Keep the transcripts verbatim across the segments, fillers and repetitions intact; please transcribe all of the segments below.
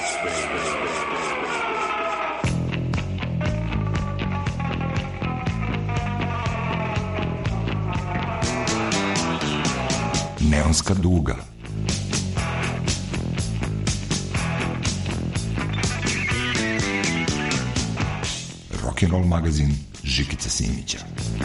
Neonska duga. Rock'n'roll magazin Žikice Simića.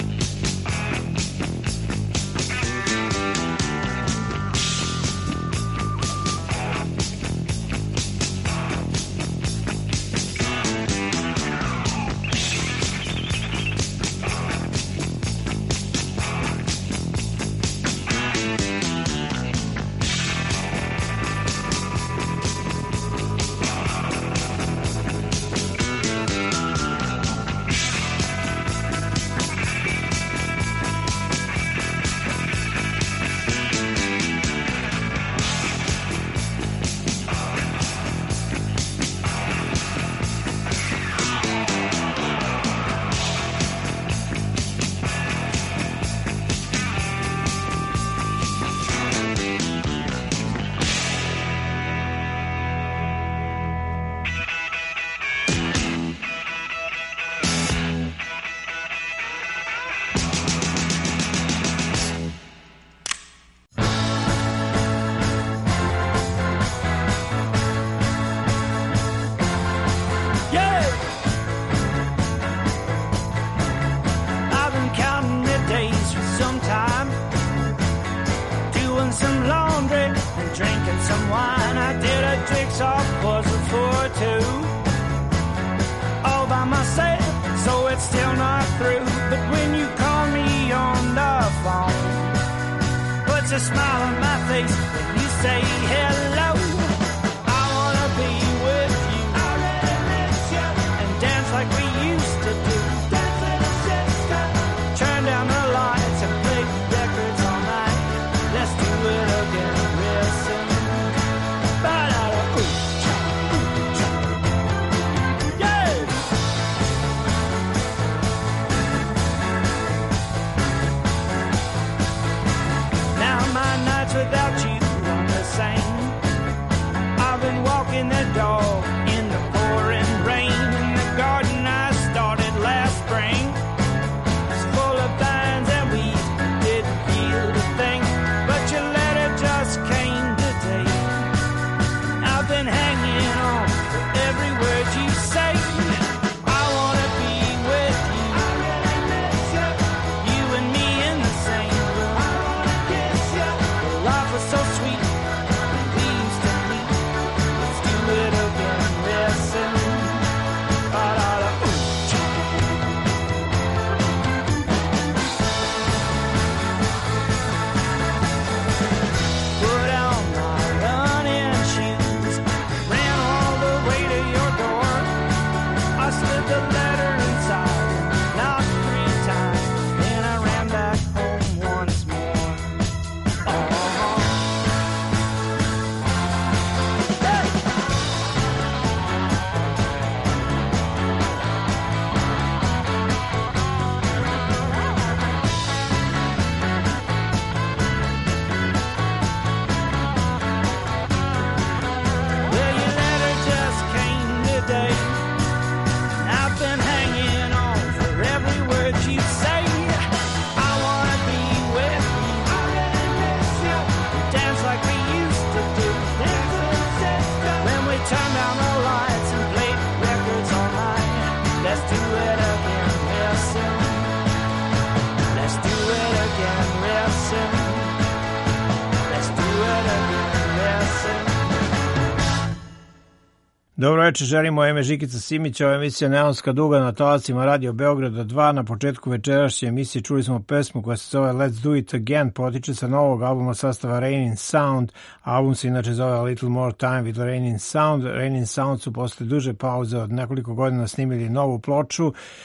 Dobro večer, želimo ime Žikica Simića, ova emisija Neonska duga na talasima Radio Beograda dva. Na početku večerašnje emisije čuli smo pesmu koja se zove Let's Do It Again, potiče sa novog albuma sastava Raining Sound. Album se inače zove A Little More Time with Raining Sound. Raining Sound su posle duže pauze od nekoliko godina snimili novu ploču.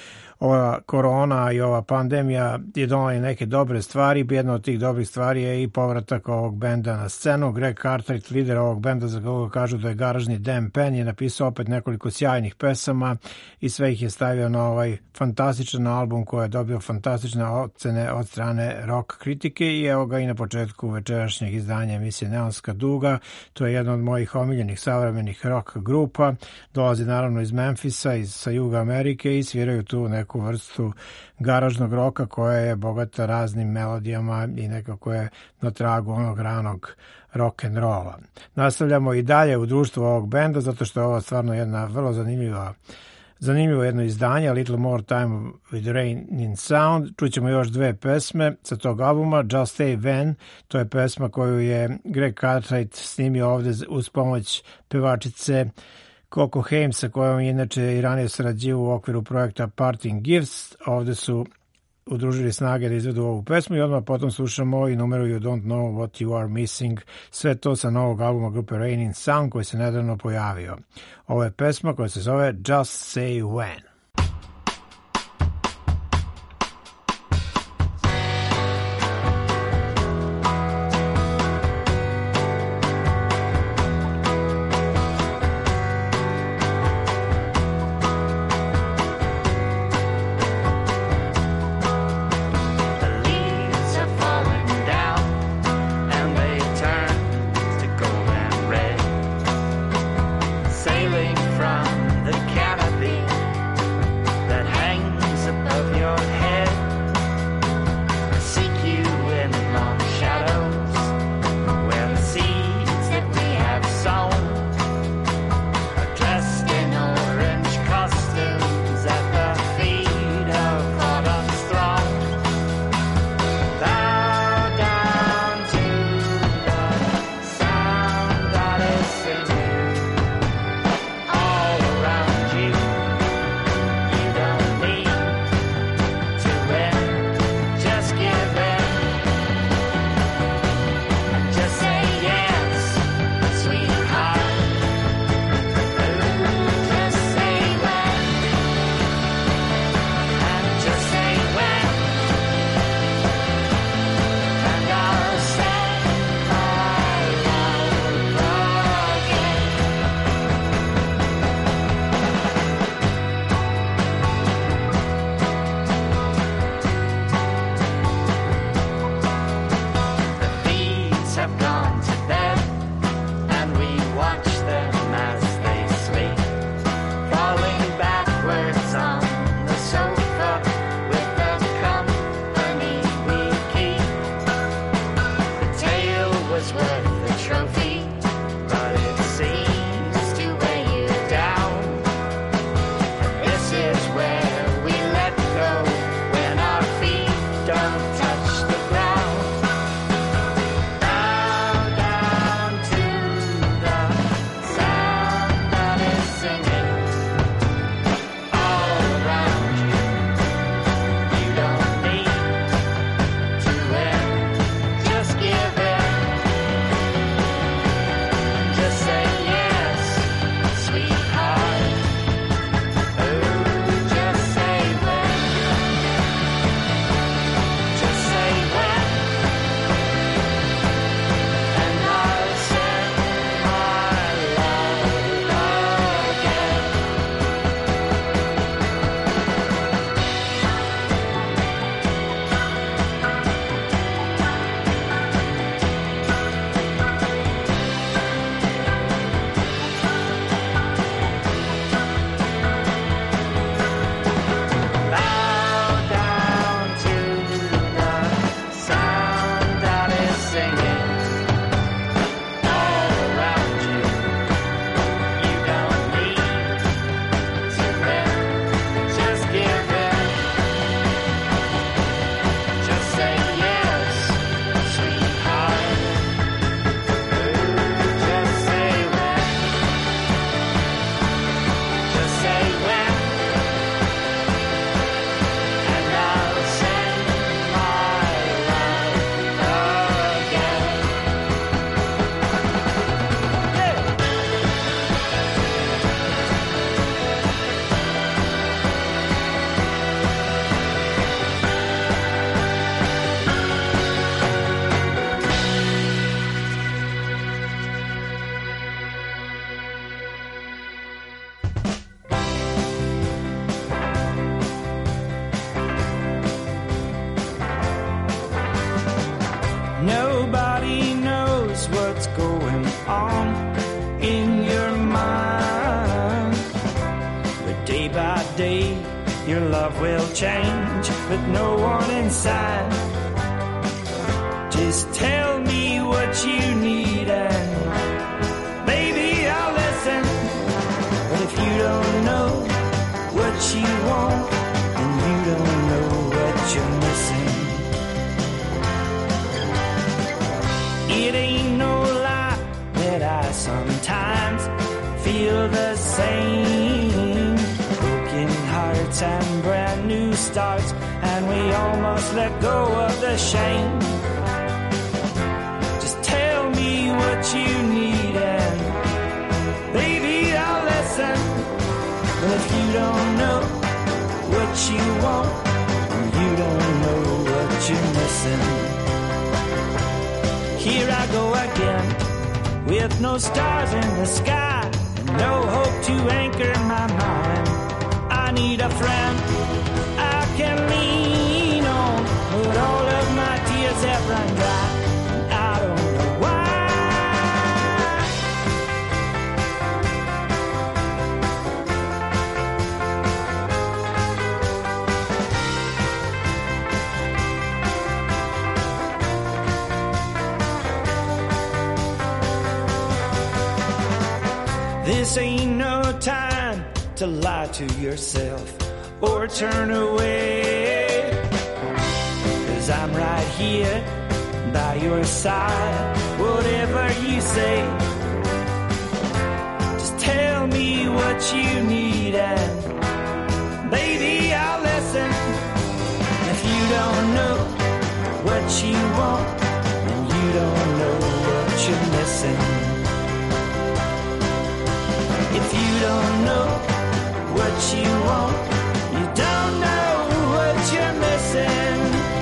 ova korona i ova pandemija je donala i neke dobre stvari. Jedna od tih dobrih stvari je i povratak ovog benda na scenu. Greg Cartwright, lider ovog benda, za koga kažu da je garažni Dan Penn, je napisao opet nekoliko sjajnih pesama i sve ih je stavio na ovaj fantastičan album koji je dobio fantastične ocene od strane rock kritike i evo ga i na početku večerašnjeg izdanja emisije Neonska duga. To je jedna od mojih omiljenih savremenih rock grupa. Dolazi naravno iz Memfisa, iz, sa juga Amerike i sviraju tu neku vrstu garažnog roka koja je bogata raznim melodijama i nekako je na tragu onog ranog rock and rolla. Nastavljamo i dalje u društvu ovog benda zato što je ovo stvarno jedna vrlo zanimljiva Zanimljivo jedno izdanje, Little More Time with Rain in Sound. Čućemo još dve pesme sa tog albuma. Just Stay Van, to je pesma koju je Greg Cartwright snimio ovde uz pomoć pevačice Coco Haim, sa kojom je inače i ranije sarađivao u okviru projekta Parting Gifts. Ovde su udružili snage da izvedu ovu pesmu i odmah potom slušamo i numeru You Don't Know What You Are Missing, sve to sa novog albuma grupe Rain in Sound koji se nedavno pojavio. Ovo je pesma koja se zove Just Say When. Sailing from the canopy will change with no warning sign. Just tell me what you need and maybe I'll listen. But if you don't know what you want, then you don't know what you're missing. It ain't no lie that I sometimes feel the same. Broken hearts and brand new starts, and we almost let go of the shame. Just tell me what you need and baby I'll listen. But if you don't know what you want, you don't know what you're missing. Here I go again, with no stars in the sky, no hope to anchor my mind. I need a friend I can lean on, but all of my tears have run dry. I don't know why. This ain't no time to lie to yourself or turn away, 'cause I'm right here by your side, whatever you say. Just tell me what you need and baby I'll listen. If you don't know what you want, then you don't know what you're missing. If you don't know what you want, you don't know what you're missing.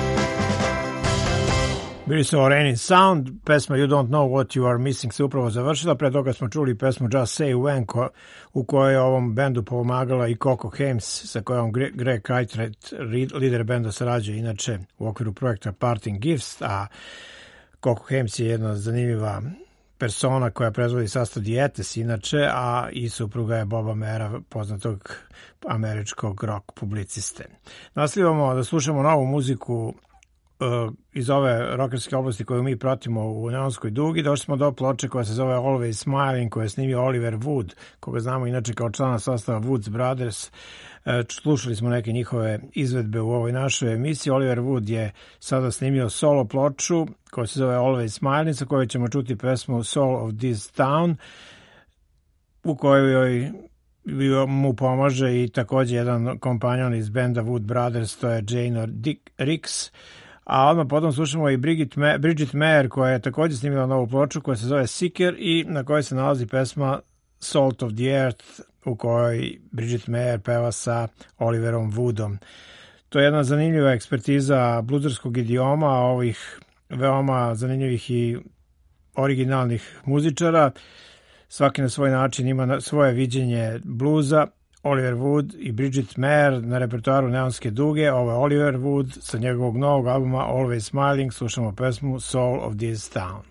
Bili su Raining Sound, pesma You Don't Know What You Are Missing se upravo završila. Pre toga smo čuli pesmu Just Say When, ko, u kojoj je ovom bendu pomagala i Coco Hames, sa kojom Greg Cartwright, lider benda, sarađuje inače u okviru projekta Parting Gifts, a Coco Hames je jedna zanimljiva persona koja proizvodi sastav Dijetes inače, a i supruga je Boba Mera, poznatog američkog rock publiciste. Nastavljamo da slušamo novu muziku uh, iz ove rockerske oblasti koju mi pratimo u Neonskoj dugi. Došli smo do ploče koja se zove Always Smiling, koju je snimio Oliver Wood, koga znamo inače kao člana sastava Woods Brothers. Slušali smo neke njihove izvedbe u ovoj našoj emisiji. Oliver Wood je sada snimio solo ploču koja se zove Always Smiling, sa kojoj ćemo čuti pesmu Soul of This Town, u kojoj mu pomaže i također jedan kompanjon iz benda Wood Brothers, to je Jane Ricks. A odmah potom slušamo i Bridget, Ma- Bridget Mayer, koja je također snimila novu ploču koja se zove Seeker i na kojoj se nalazi pesma Salt of the Earth, u kojoj Bridget Mayer peva sa Oliverom Woodom. To je jedna zanimljiva ekspertiza bluzerskog idioma, ovih veoma zanimljivih i originalnih muzičara. Svaki na svoj način ima svoje viđenje bluza. Oliver Wood i Bridget Mayer na repertoaru Neonske duge. Ovo je Oliver Wood sa njegovog novog albuma Always Smiling. Slušamo pesmu Soul of This Town.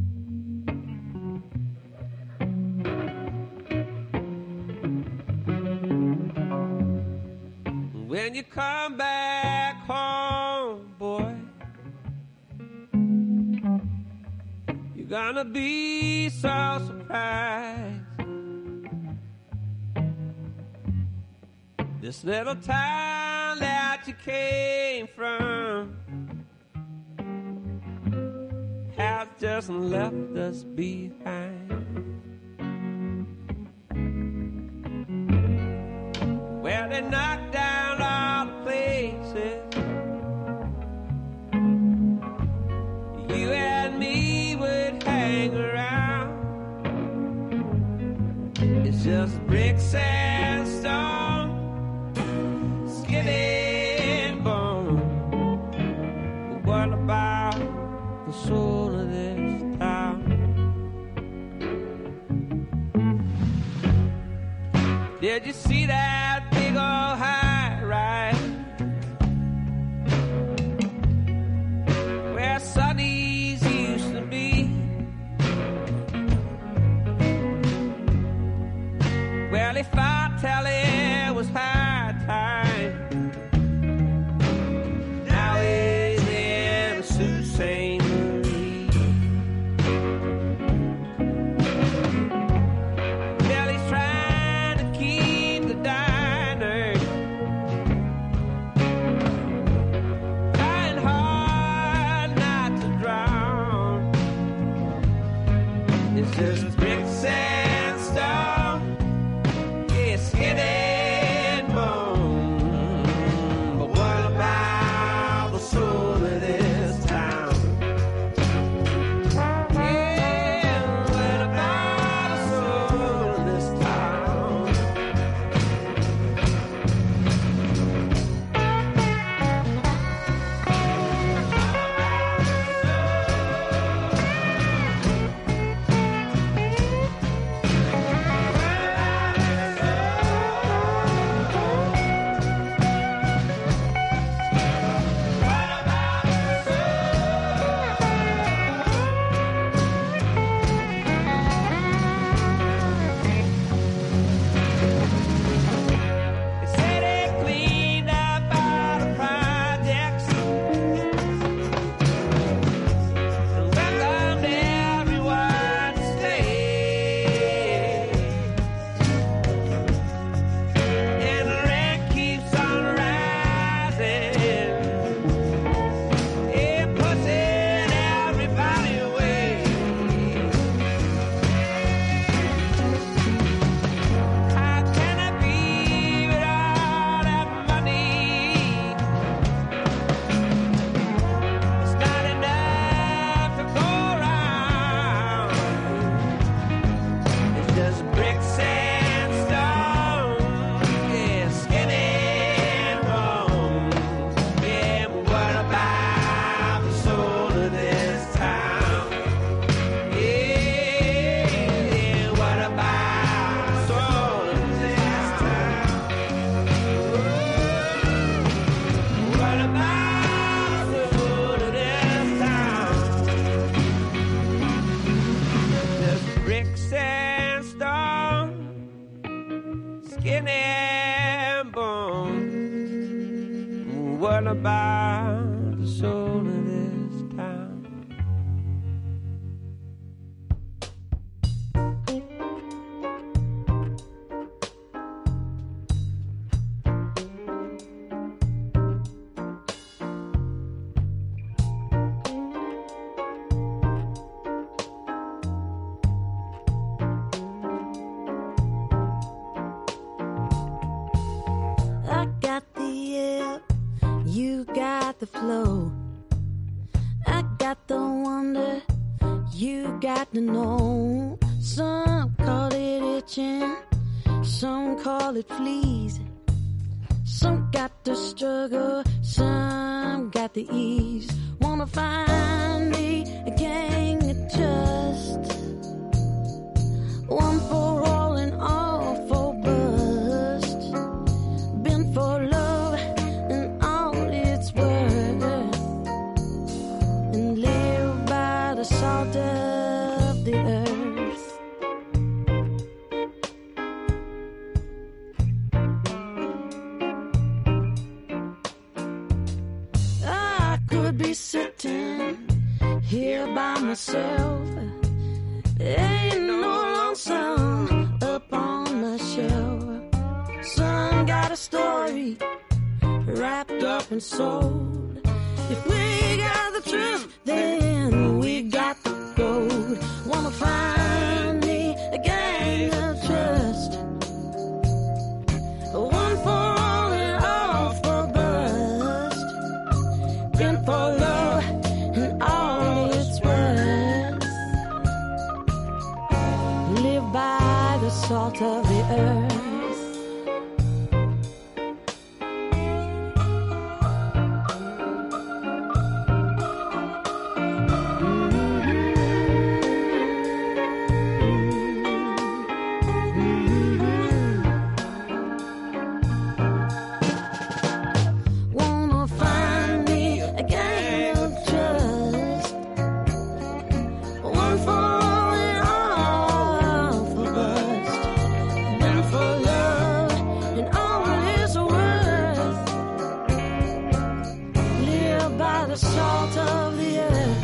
When you come back home, boy, you're gonna be so surprised. This little town that you came from has just left us behind. Well, they knocked down all the places you and me would hang around. It's just bricks and stone, skin and bone. But what about the soul of this town? Did you see that big old high rise where Sunny's used to be? Well, if I tell it was high time got the flow. I got the wonder, you got to know. Some call it itching, some call it fleas. Some got the struggle, some got the ease. Wanna find me a gang of just one for all and all for bust. Been for love and all it's worth, and live by the salt of the earth. I could be sitting here by myself. Ain't no lonesome up on my shelf. Some got a story wrapped up and sold. If we got the truth, then we got the gold. Wanna find me a gang of trust, one for all and all for bust. Been for love and all it's worth. Live by the salt of the earth. Wanna find me a gang of trust, one for all and all for bust. Been for love and all it's worth. Live by the salt of the earth.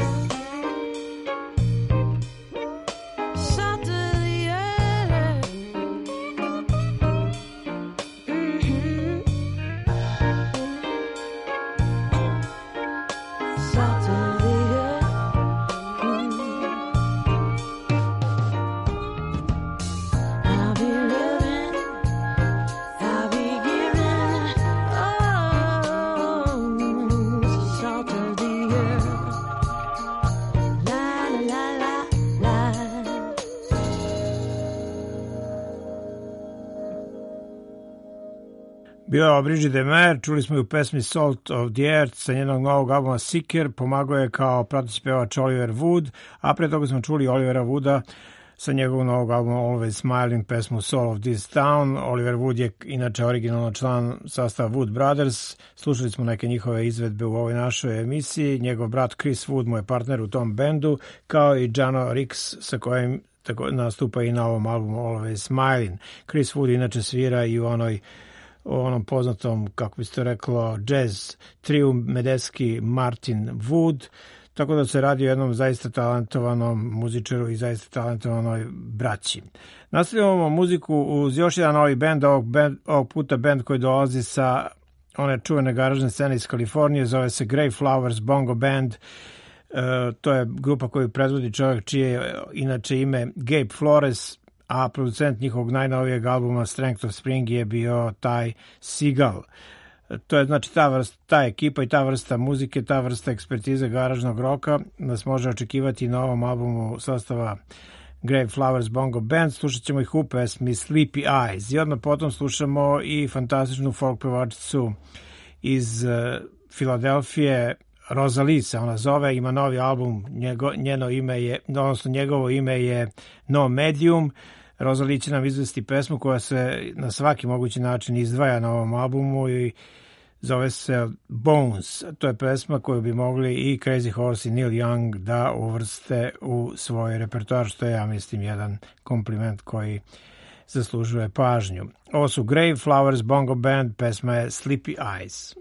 Salt of the earth. Mhm. Salt of the earth. Mm. I'll be loving, I'll be giving, oh, salt of the earth. La la la la la. Bio je Bridget DeMer, čuli smo ju u pesmi Salt of the Earth sa njenog novog albuma Seeker, pomagao je kao prateći pevač Oliver Wood, a pre toga smo čuli Olivera Wooda sa njegovog novog albuma Always Smiling, pesmu Soul of This Town. Oliver Wood je inače originalno član sastava Wood Brothers, slušali smo neke njihove izvedbe u ovoj našoj emisiji, njegov brat Chris Wood mu je partner u tom bendu, kao i Jano Rix sa kojim tako nastupa i na ovom albumu Always Smiling. Chris Wood inače svira i u onoj u onom poznatom, kako bi se to reklo, jazz triu Medeski Martin Wood, tako da se radi o jednom zaista talentovanom muzičaru i zaista talentovanoj braći. Nastavljamo muziku uz još jedan novi bend, ovog, band, ovog puta bend koji dolazi sa one čuvene garažne scene iz Kalifornije, zove se Grey Flowers Bongo Band. E, to je grupa koju predvodi čovjek čije je inače ime Gabe Flores, a producent njihovog najnovijeg albuma Strength of Spring je bio Ty Segall. To je znači ta vrsta, ta ekipa i ta vrsta muzike, ta vrsta ekspertize garažnog roka nas može očekivati na ovom albumu sastava Grey Flowers Bongo Band. Slušat ćemo ih u pesmi Sleepy Eyes i odmah potom slušamo i fantastičnu folk pevačicu iz uh, Filadelfije, Rosalie se ona zove, ima novi album, njego, njeno ime je, odnosno njegovo ime je No Medium. Rosalie će nam izvesti pesmu koja se na svaki mogući način izdvaja na ovom albumu i zove se Bones. To je pesma koju bi mogli i Crazy Horse i Neil Young da uvrste u svoj repertoar, što je, ja mislim, jedan kompliment koji zaslužuje pažnju. Ovo su Grey Flowers Bongo Band, pesma je Sleepy Eyes.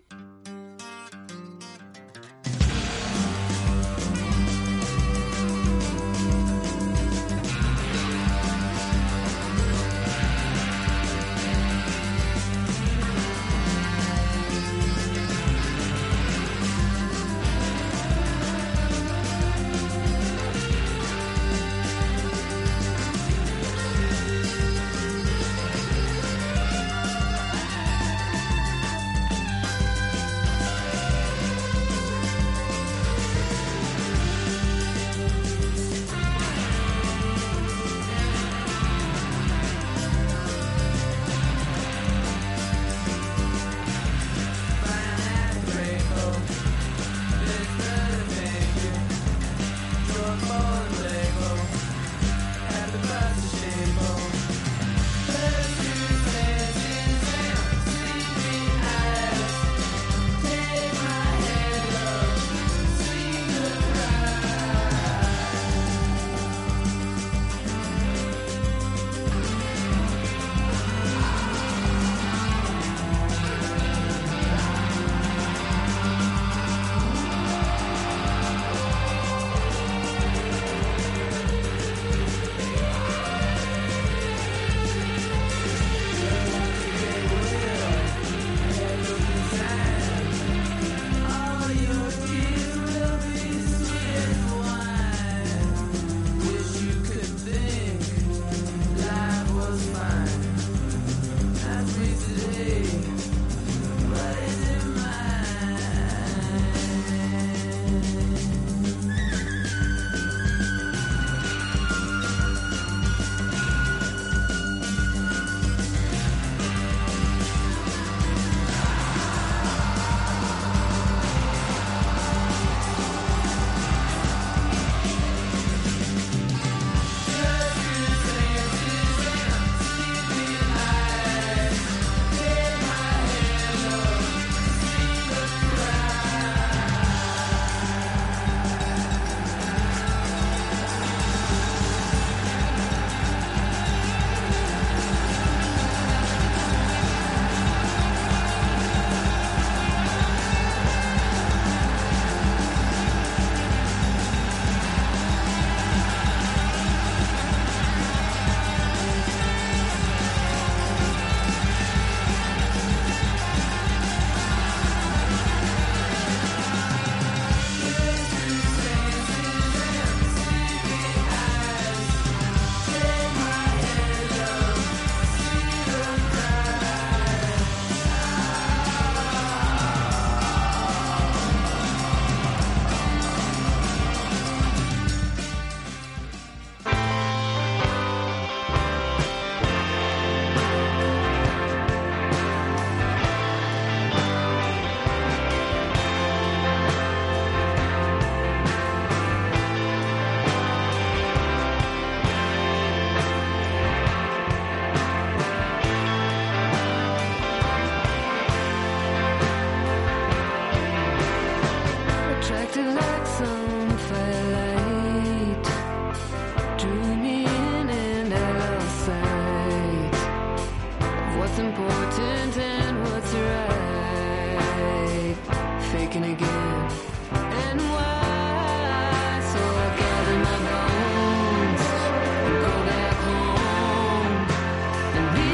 like some firelight drew me in and out of sight of what's important and what's right. Faking again and why? So I gather my bones and go back home and be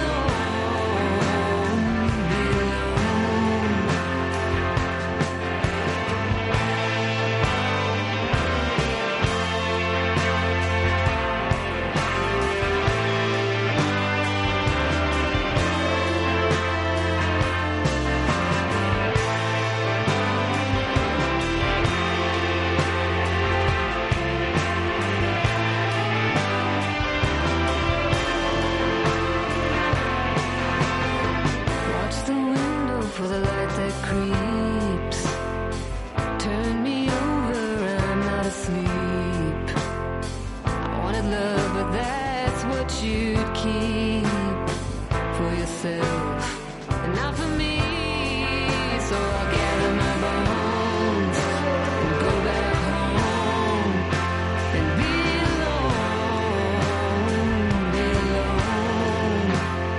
alone, be alone. Watch the window for the light that creeps. Turn me over, I'm not asleep. I wanted love, but that's what you'd keep for yourself and not for me. So I'll gather my bones and go back home and be alone, be alone.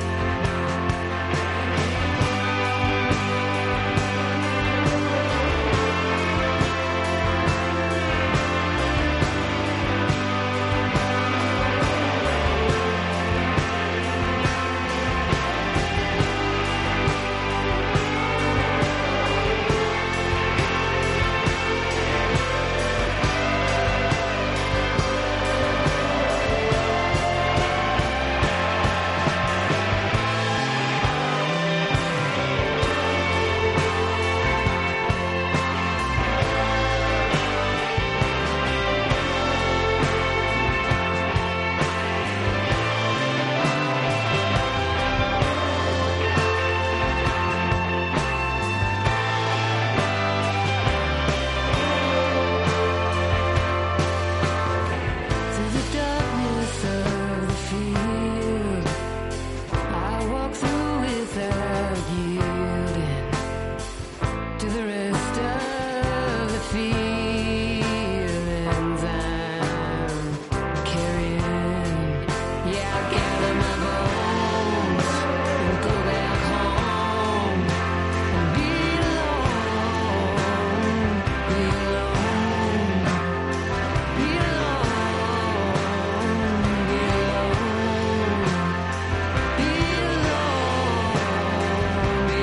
Through the darkness of the field, I walk through without yielding to the rest of the feelings I'm carrying. Yeah, I gather my bones and go back home and be alone, be alone. Be alone, be alone, be alone, be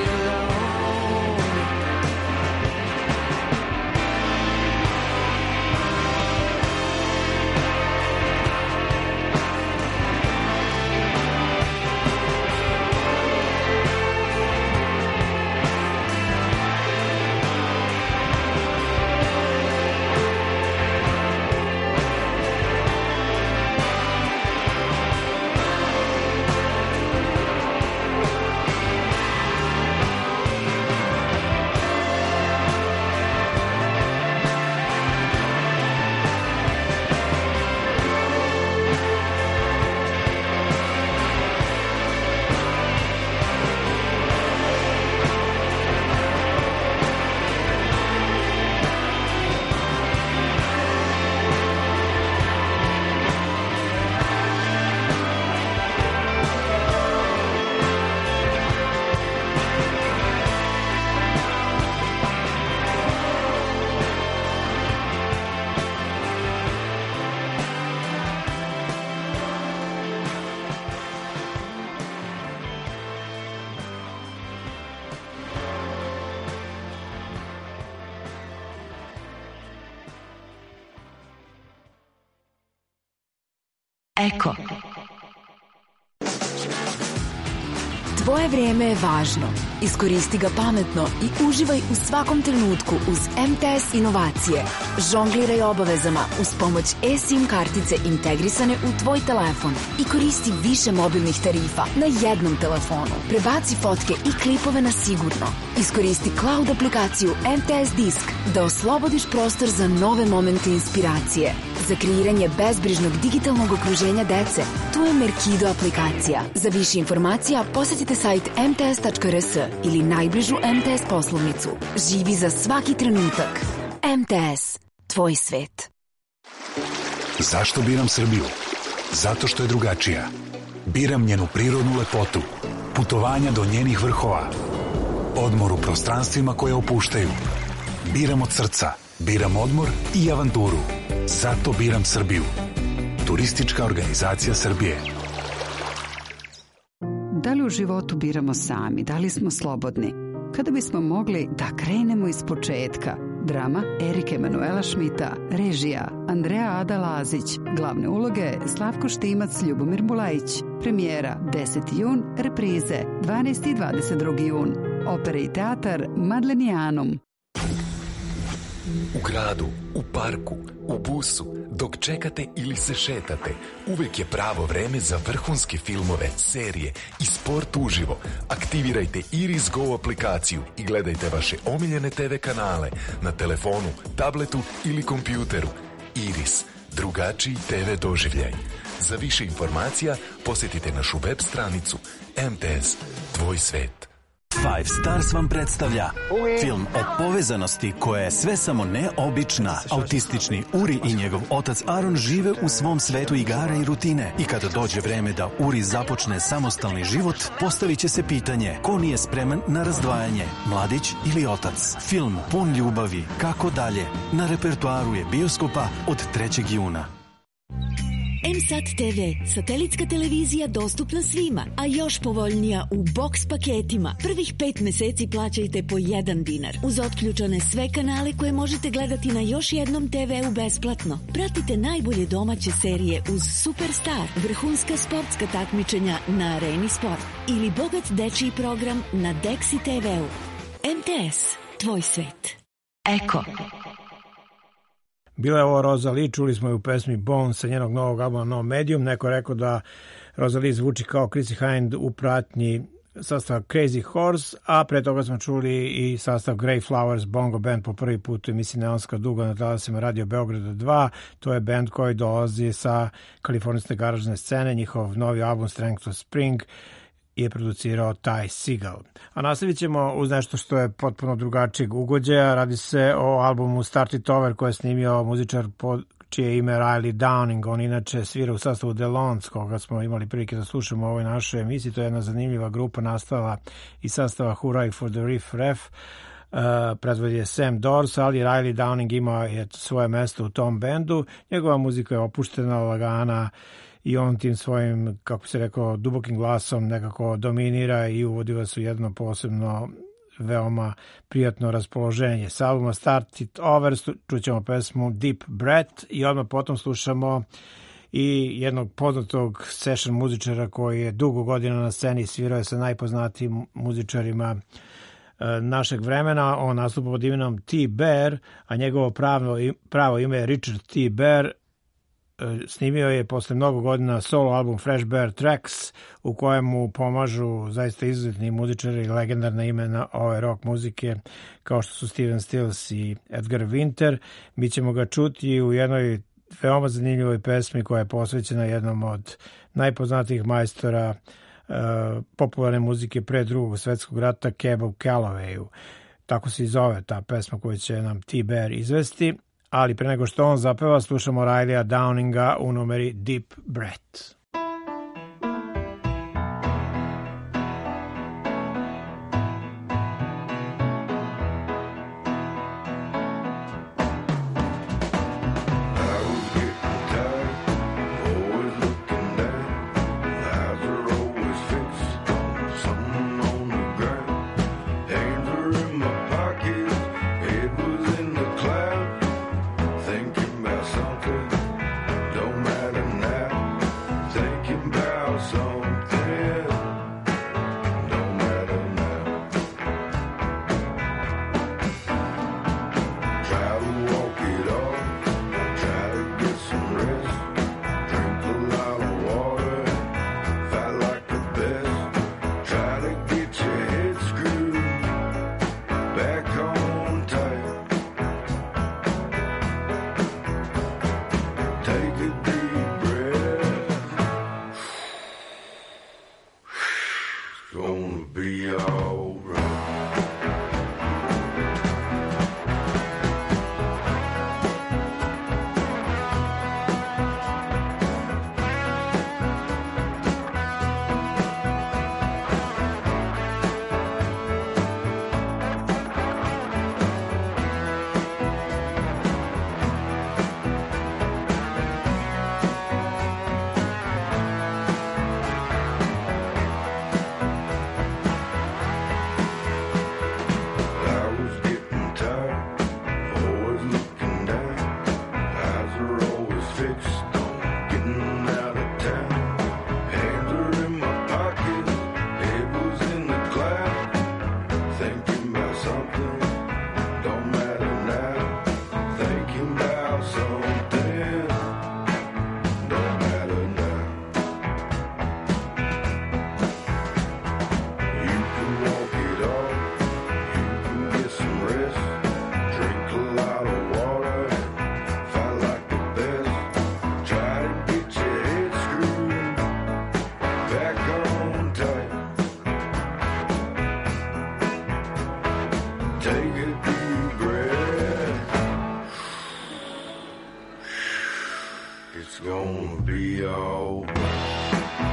Eko. Tvoje vrijeme je važno. Iskoristi ga pametno i uživaj u svakom trenutku uz M T S inovacije. Žongliraj obavezama uz pomoć eSIM kartice integrisane u tvoj telefon i koristi više mobilnih tarifa na jednom telefonu. Prebaci fotke i klipove na sigurno. Iskoristi cloud aplikaciju M T S Disk da oslobodiš prostor za nove momente inspiracije. Za kreiranje bezbrižnog digitalnog okruženja dece, tu je Merkido aplikacija. Za više informacija posjetite sajt m t s tačka r s ili najbližu M T S poslovnicu. Živi za svaki trenutak. M T S, tvoj svet. Zašto biram Srbiju? Zato što je drugačija. Biram njenu prirodnu lepotu, putovanja do njenih vrhova, odmor u prostranstvima koje opuštaju. Biram od srca, biram odmor i avanturu. Zato biram Srbiju. Turistička organizacija Srbije. Da li u životu biramo sami, da li smo slobodni? Kada bismo mogli da krenemo iz početka? Drama Erike Emanuela Šmita, režija Andreja Ada Lazić, glavne uloge Slavko Štimac, Ljubomir Bulajić, premijera deseti jun, reprize dvanaesti i dvadeset drugi jun, opera i teatar Madlenijanum. U gradu, u parku, u busu, dok čekate ili se šetate, uvek je pravo vreme za vrhunske filmove, serije i sport uživo. Aktivirajte Iris Go aplikaciju i gledajte vaše omiljene te ve kanale na telefonu, tabletu ili kompjuteru. Iris, drugačiji te ve doživljaj. Za više informacija posjetite našu web stranicu M T S, tvoj svet. Five Stars vam predstavlja film o povezanosti koja je sve samo neobična. Autistični Uri i njegov otac Aron žive u svom svetu igara i rutine. I kada dođe vreme da Uri započne samostalni život, postavit će se pitanje ko nije spreman na razdvajanje, mladić ili otac. Film pun ljubavi, kako dalje, na repertoaru je bioskopa od trećeg juna. M S A T T V, satelitska televizija dostupna svima, a još povoljnija u boks paketima. Prvih pet meseci plaćajte po jedan dinar. Uz otključane sve kanale koje možete gledati na još jednom te veu besplatno. Pratite najbolje domaće serije uz Superstar, vrhunska sportska takmičenja na Areni Sport ili bogat dečiji program na Dexi te veu. M T S, tvoj svet. Eko. Bila je ovo Rosalie, čuli smo je u pesmi Bones sa njenog novog albuma No Medium. Neko je rekao da Rosalie zvuči kao Chrissie Hynde u pratnji sastav Crazy Horse, a pre toga smo čuli i sastav Grey Flowers Bongo Band po prvi put u emisiji Neonska duga na talasima Radio Beograda dva. To je band koji dolazi sa kalifornijske garažne scene. Njihov novi album Strength of Spring je producirao Ty Segall. A nastavit ćemo uz nešto što je potpuno drugačijeg ugođaja. Radi se o albumu Start It Over koje je snimio muzičar pod čije ime Riley Downing. On inače svira u sastavu Delons, koga smo imali prilike da slušamo u ovoj našoj emisiji. To je jedna zanimljiva grupa nastala iz sastava Hurray for the Riff Raff. Uh, predvod je Sam Dors, ali Riley Downing ima je svoje mesto u tom bendu. Njegova muzika je opuštena, lagana, i on tim svojim, kako se rekao, dubokim glasom nekako dominira i uvodi vas u jedno posebno veoma prijatno raspoloženje. Sa albuma Start It Over čućemo pesmu Deep Breath i odmah potom slušamo i jednog poznatog session muzičara koji je dugo godina na sceni, svirao je sa najpoznatijim muzičarima našeg vremena. On nastupa pod imenom T-Bear, a njegovo pravno, pravo ime je Richard T-Bear. Snimio je posle mnogo godina solo album Fresh Bear Tracks u kojemu pomažu zaista izuzetni muzičari i legendarna imena ove rock muzike kao što su Steven Stills i Edgar Winter. Mi ćemo ga čuti u jednoj veoma zanimljivoj pesmi koja je posvećena jednom od najpoznatijih majstora uh, popularne muzike pre drugog svetskog rata, Cabu Callowayu. Tako se i zove ta pesma koju će nam T-Bear izvesti. Ali pre nego što on zapeva, slušamo Rileya Downinga u numeri Deep Breath. it's gonna be alright.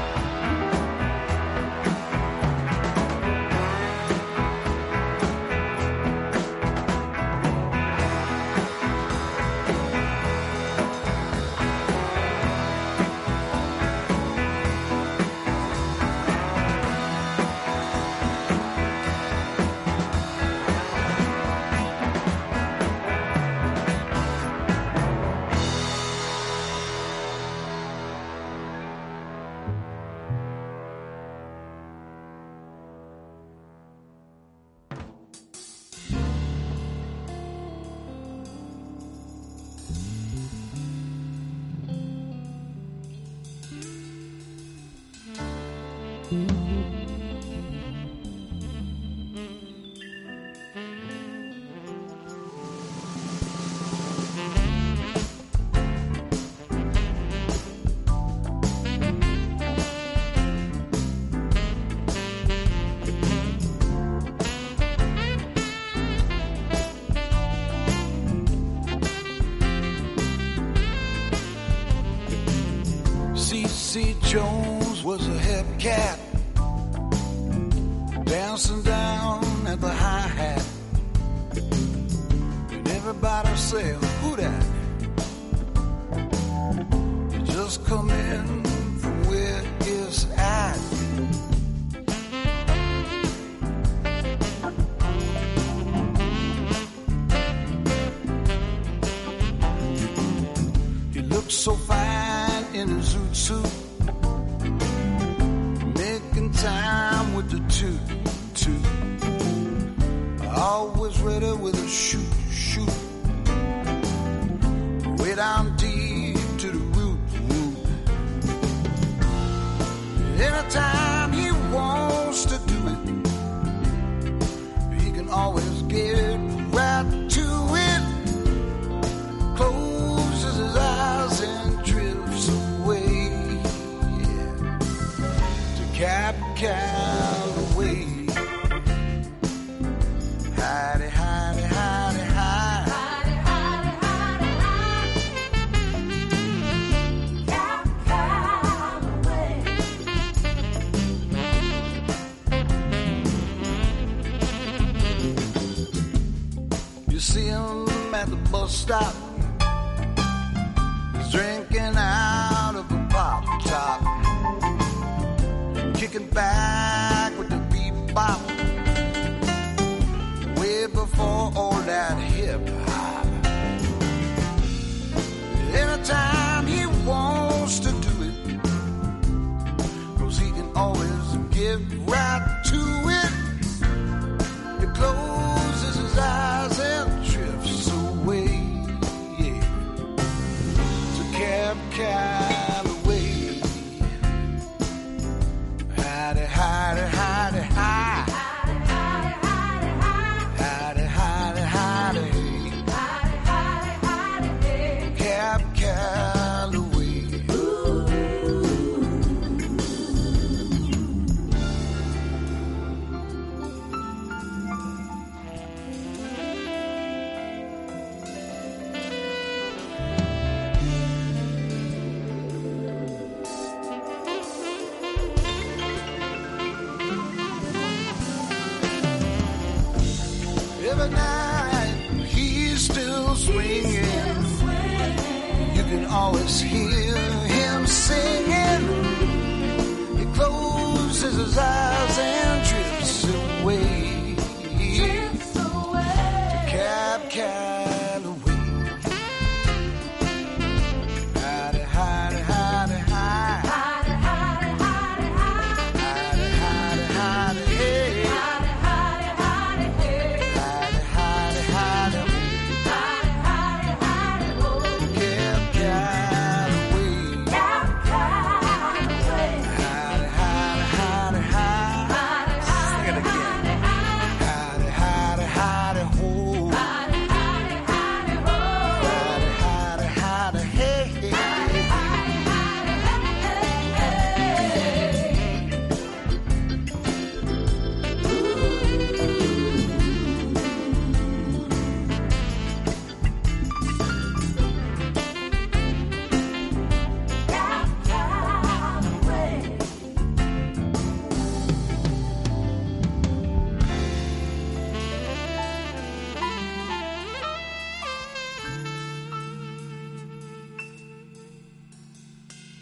C C Jones was a hip cat, dancing down at the hi-hat, and everybody said, who that? You just come in from where it's at. He looked so fine in his zoot suit, making time with the toot toot, always ready with a shoot shoot, way down deep to the root root. Anytime he wants to do it, he can always get right to it. Closes his eyes and drifts away, yeah, to Cap Calloway. Hidey, hidey, hidey, hide. Hidey, hidey, hidey, hide. Cap Calloway. You see him at the bus stop, drinking out of a pop top, kicking back with the bebop, way before all that hip hop. Anytime he wants to do it, 'cause he can always get right to it. He closes his eyes and drifts away, yeah, to Cap Calloway. Hidey, hidey, hidey, hide. Hidey, hidey, hidey. Cap Calloway. Every night he's still swinging. You can always hear him singing. He closes his eyes and drifts away, drifts away to Cap Calloway. Hidey, hidey, hidey, hide. Hidey, hidey, hidey, hide. Hidey, hidey, hidey, hey. Cap Calloway.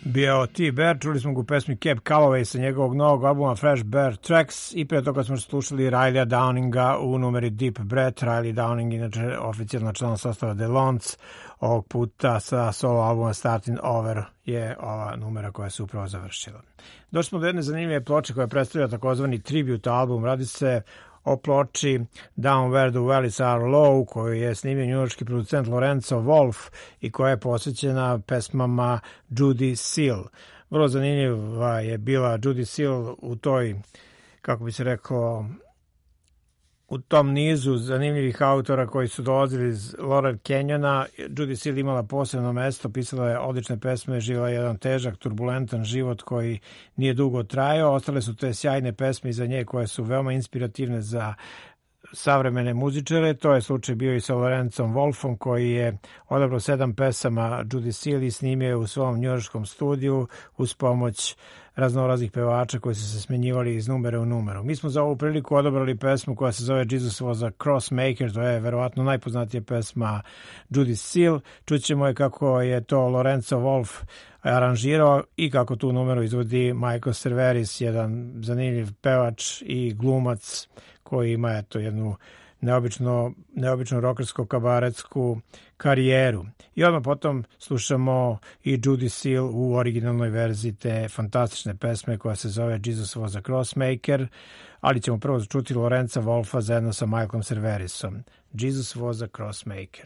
bio T-Bear, čuli smo ga u pesmi Cab Calloway sa njegovog novog albuma Fresh Bear Tracks i pre toga smo slušali Rileya Downinga u numeri Deep Breath. Riley Downing, inače oficijalna član sastava The Londs, ovog puta sa solo albuma Starting Over je ova numera koja se upravo završila. Došli smo do jedne zanimljive ploče koja predstavlja takozvani tribute album. Radi se o ploči Down Where the Valleys Are Low, koju je snimio njujorški producent Lorenzo Wolf i koja je posvećena pesmama Judy Seal. Vrlo zanimljiva je bila Judy Seal u toj, kako bi se rekao, u tom nizu zanimljivih autora koji su dolazili iz Laurel Canyona. Judy Seal imala posebno mesto, pisala je odlične pesme, živjela jedan težak, turbulentan život koji nije dugo trajao. Ostale su te sjajne pesme iza nje koje su veoma inspirativne za savremene muzičare. To je slučaj bio i sa Lorenzom Wolfom koji je odabrao sedam pesama Judy Seal i snimio je u svom njujorškom studiju uz pomoć raznoraznih pevača koji su se smenjivali iz numere u numeru. Mi smo za ovu priliku odabrali pesmu koja se zove Jesus was a Crossmaker, to je verovatno najpoznatija pesma Judy Seal. Čućemo je kako je to Lorenzo Wolf aranžirao i kako tu numeru izvodi Michael Cerveris, jedan zanimljiv pevač i glumac koji ima eto jednu neobično, neobično rockersko-kabaretsku karijeru. I odmah potom slušamo i Judy Seal u originalnoj verziji te fantastične pesme koja se zove Jesus was a Crossmaker, ali ćemo prvo čuti Lorenza Wolfa zajedno sa Michaelom Cerverisom. Jesus was a Crossmaker.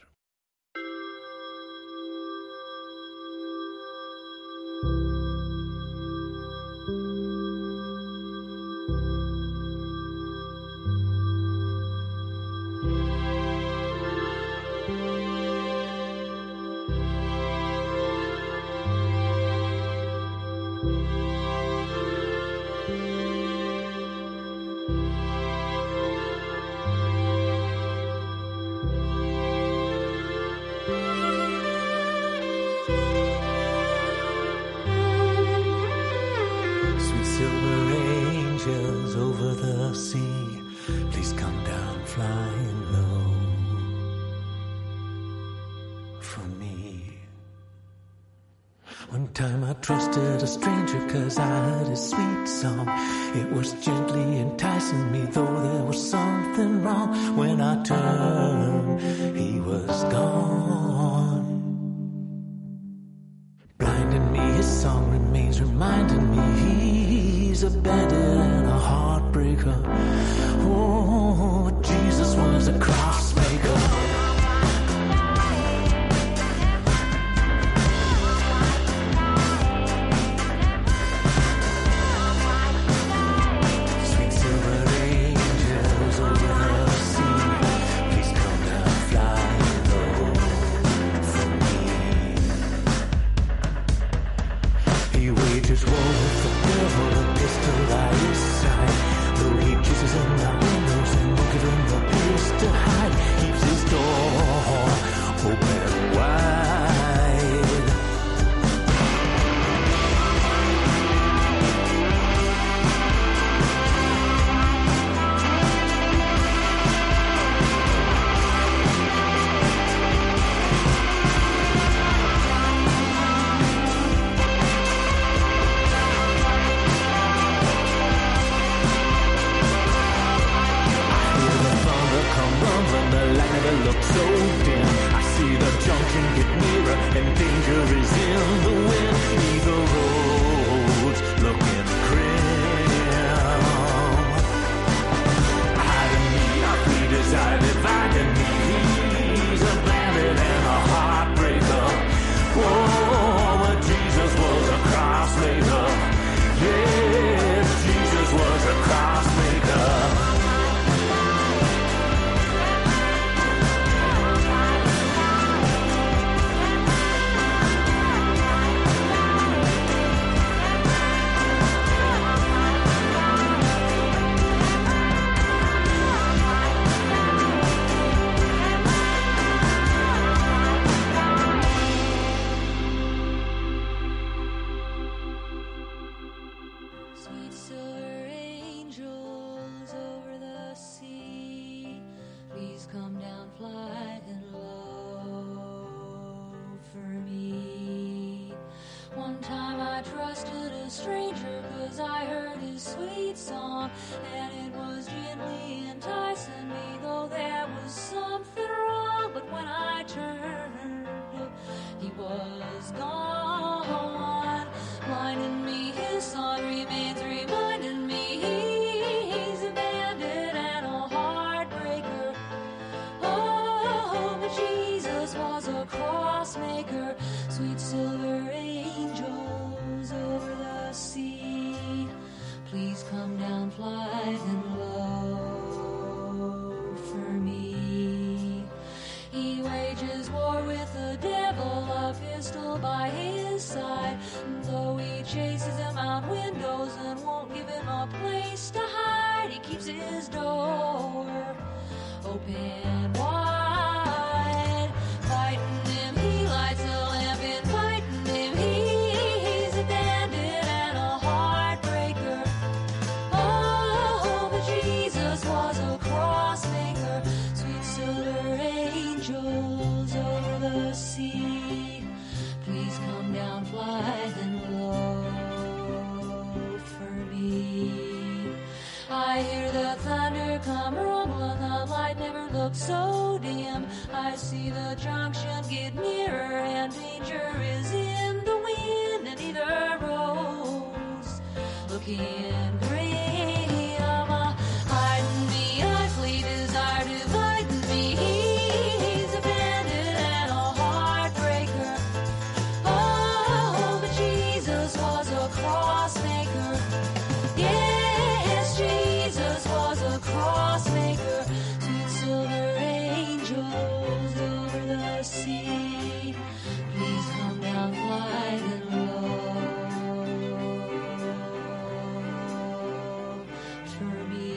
Trusted a stranger cause I heard his sweet song. It was gently enticing me, though there was something wrong. When I turned, he was gone. Blinding me, his song remains reminding me he's a bandit and a heartbreaker. Oh, Jesus was a crossmaker. a stranger, 'cause I heard his sweet song, and it was gently enticing me, though there was something wrong. But when I turned, he was gone, blinding me. His song remains reminding me he's a bandit and a heartbreaker. Oh, but Jesus was a crossmaker, sweet silver angels over the sea. Please come down, fly and blow for me. He wages war with the devil, a pistol by his side. Though he chases him out windows and won't give him a place to hide, he keeps his door open wide. Fighting him, he lights a lamp, inviting him. He's a bandit and a heartbreaker. Oh, but Jesus was a crossmaker, sweet silver angels over the sea. Please come down, fly and blow for me. I hear the thunder come rumbling, the light never looked so dim. I see the junction get nearer, and danger is in the wind, and either road's looking grim. Hiding me, I flee, desire dividing me. He's a bandit and a heartbreaker. Oh, but Jesus was a crossmaker. Yes, Jesus was a crossmaker, sweet silver angels over the sea. Please come down, fly and blow for me.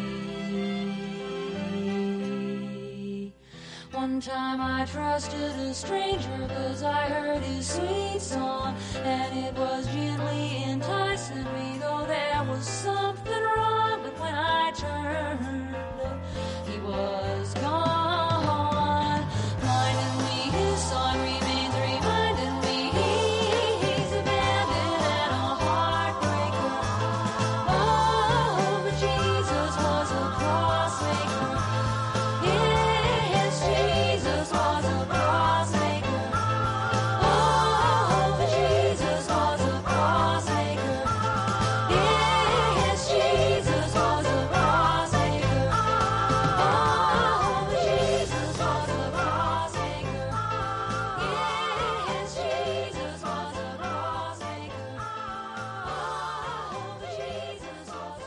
One time I trusted a stranger, 'cause I heard his sweet song, and it was gently enticing me, though there was something wrong. But when I turned, he was gone, blinding me. His song remains reminding me he's a bandit and a heartbreaker. Oh, but Jesus was a crossmaker. Yes, Jesus was a crossmaker. Oh, but Jesus was a crossmaker. Yes, Jesus was a crossmaker. Oh, but Jesus was a crossmaker. Yes, Jesus was a crossmaker. Oh, but Jesus was a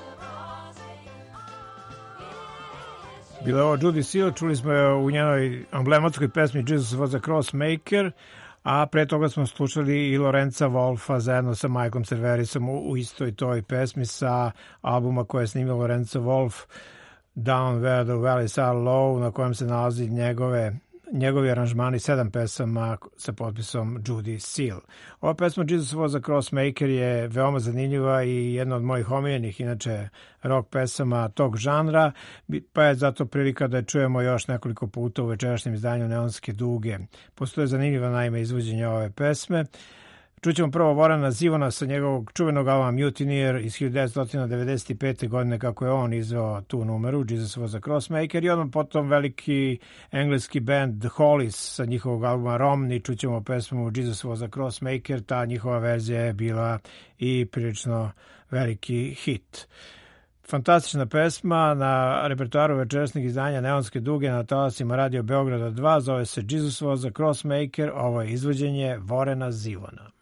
crossmaker. Bila je ovo Judy Seal, čuli smo je u njenoj emblematskoj pesmi Jesus was a Crossmaker, a pre toga smo slušali i Lorenza Wolfa zajedno sa Mikeom Cerverisom u, u istoj toj pesmi sa albuma koje je snimio Lorenzo Wolf, Down Where the Valleys Are Low, na kojem se nalazi njegove njegovi aranžmani, sedam pesama sa potpisom Judy Seal. Ova pesma Jesus was a Crossmaker je veoma zanimljiva i jedna od mojih omiljenih, inače, rock pesama tog žanra, pa je zato prilika da je čujemo još nekoliko puta u večerašnjem izdanju Neonske duge. Postoje zanimljiva naime izvođenje ove pesme. Čućemo prvo Vorana Zivona sa njegovog čuvenog albuma Mutineer iz hiljadu devetsto devedeset pete. godine, kako je on izveo tu numeru, Jesus was a Crossmaker, i odmah potom veliki engleski band The Hollies sa njihovog albuma Romney. Čućemo pesmu Jesus was a Crossmaker, ta njihova verzija je bila i prilično veliki hit. Fantastična pesma na repertoaru večerasnih izdanja Neonske duge na talasima Radio Beograda dva, zove se Jesus was a Crossmaker, ovo je izvođenje Vorena Zivona.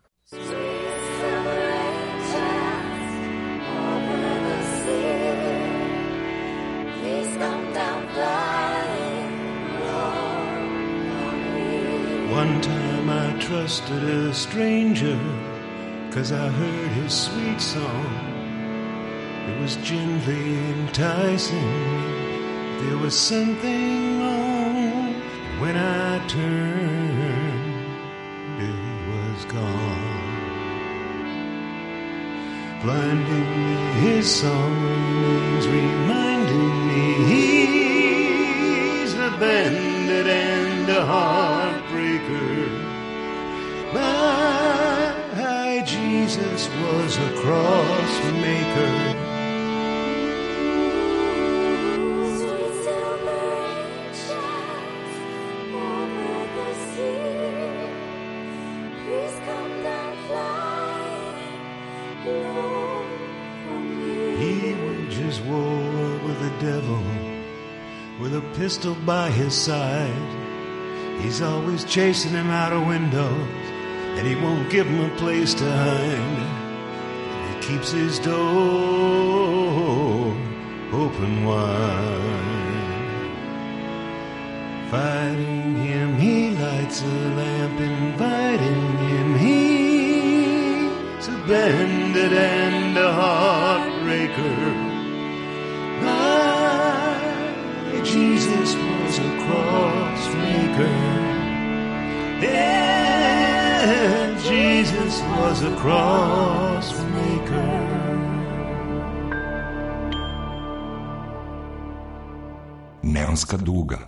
One time I trusted a stranger, 'cause I heard his sweet song. It was gently enticing me. There was something wrong. When I turned, he was gone. Blinding me, his song remains reminding me he's a bandit and a heartbreaker. My Jesus Jesus was a cross maker. Sweet silver angels over the sea, please come down flying low for me. He wages war with the devil, with a pistol by his side. He's always chasing him out of windows, and he won't give him a place to hide. He keeps his door open wide. Fighting him, he lights a lamp, inviting him. He's a bandit and a heartbreaker. Ah, Jesus was a cross maker. Yeah, Jesus was a cross maker. Neonska duga.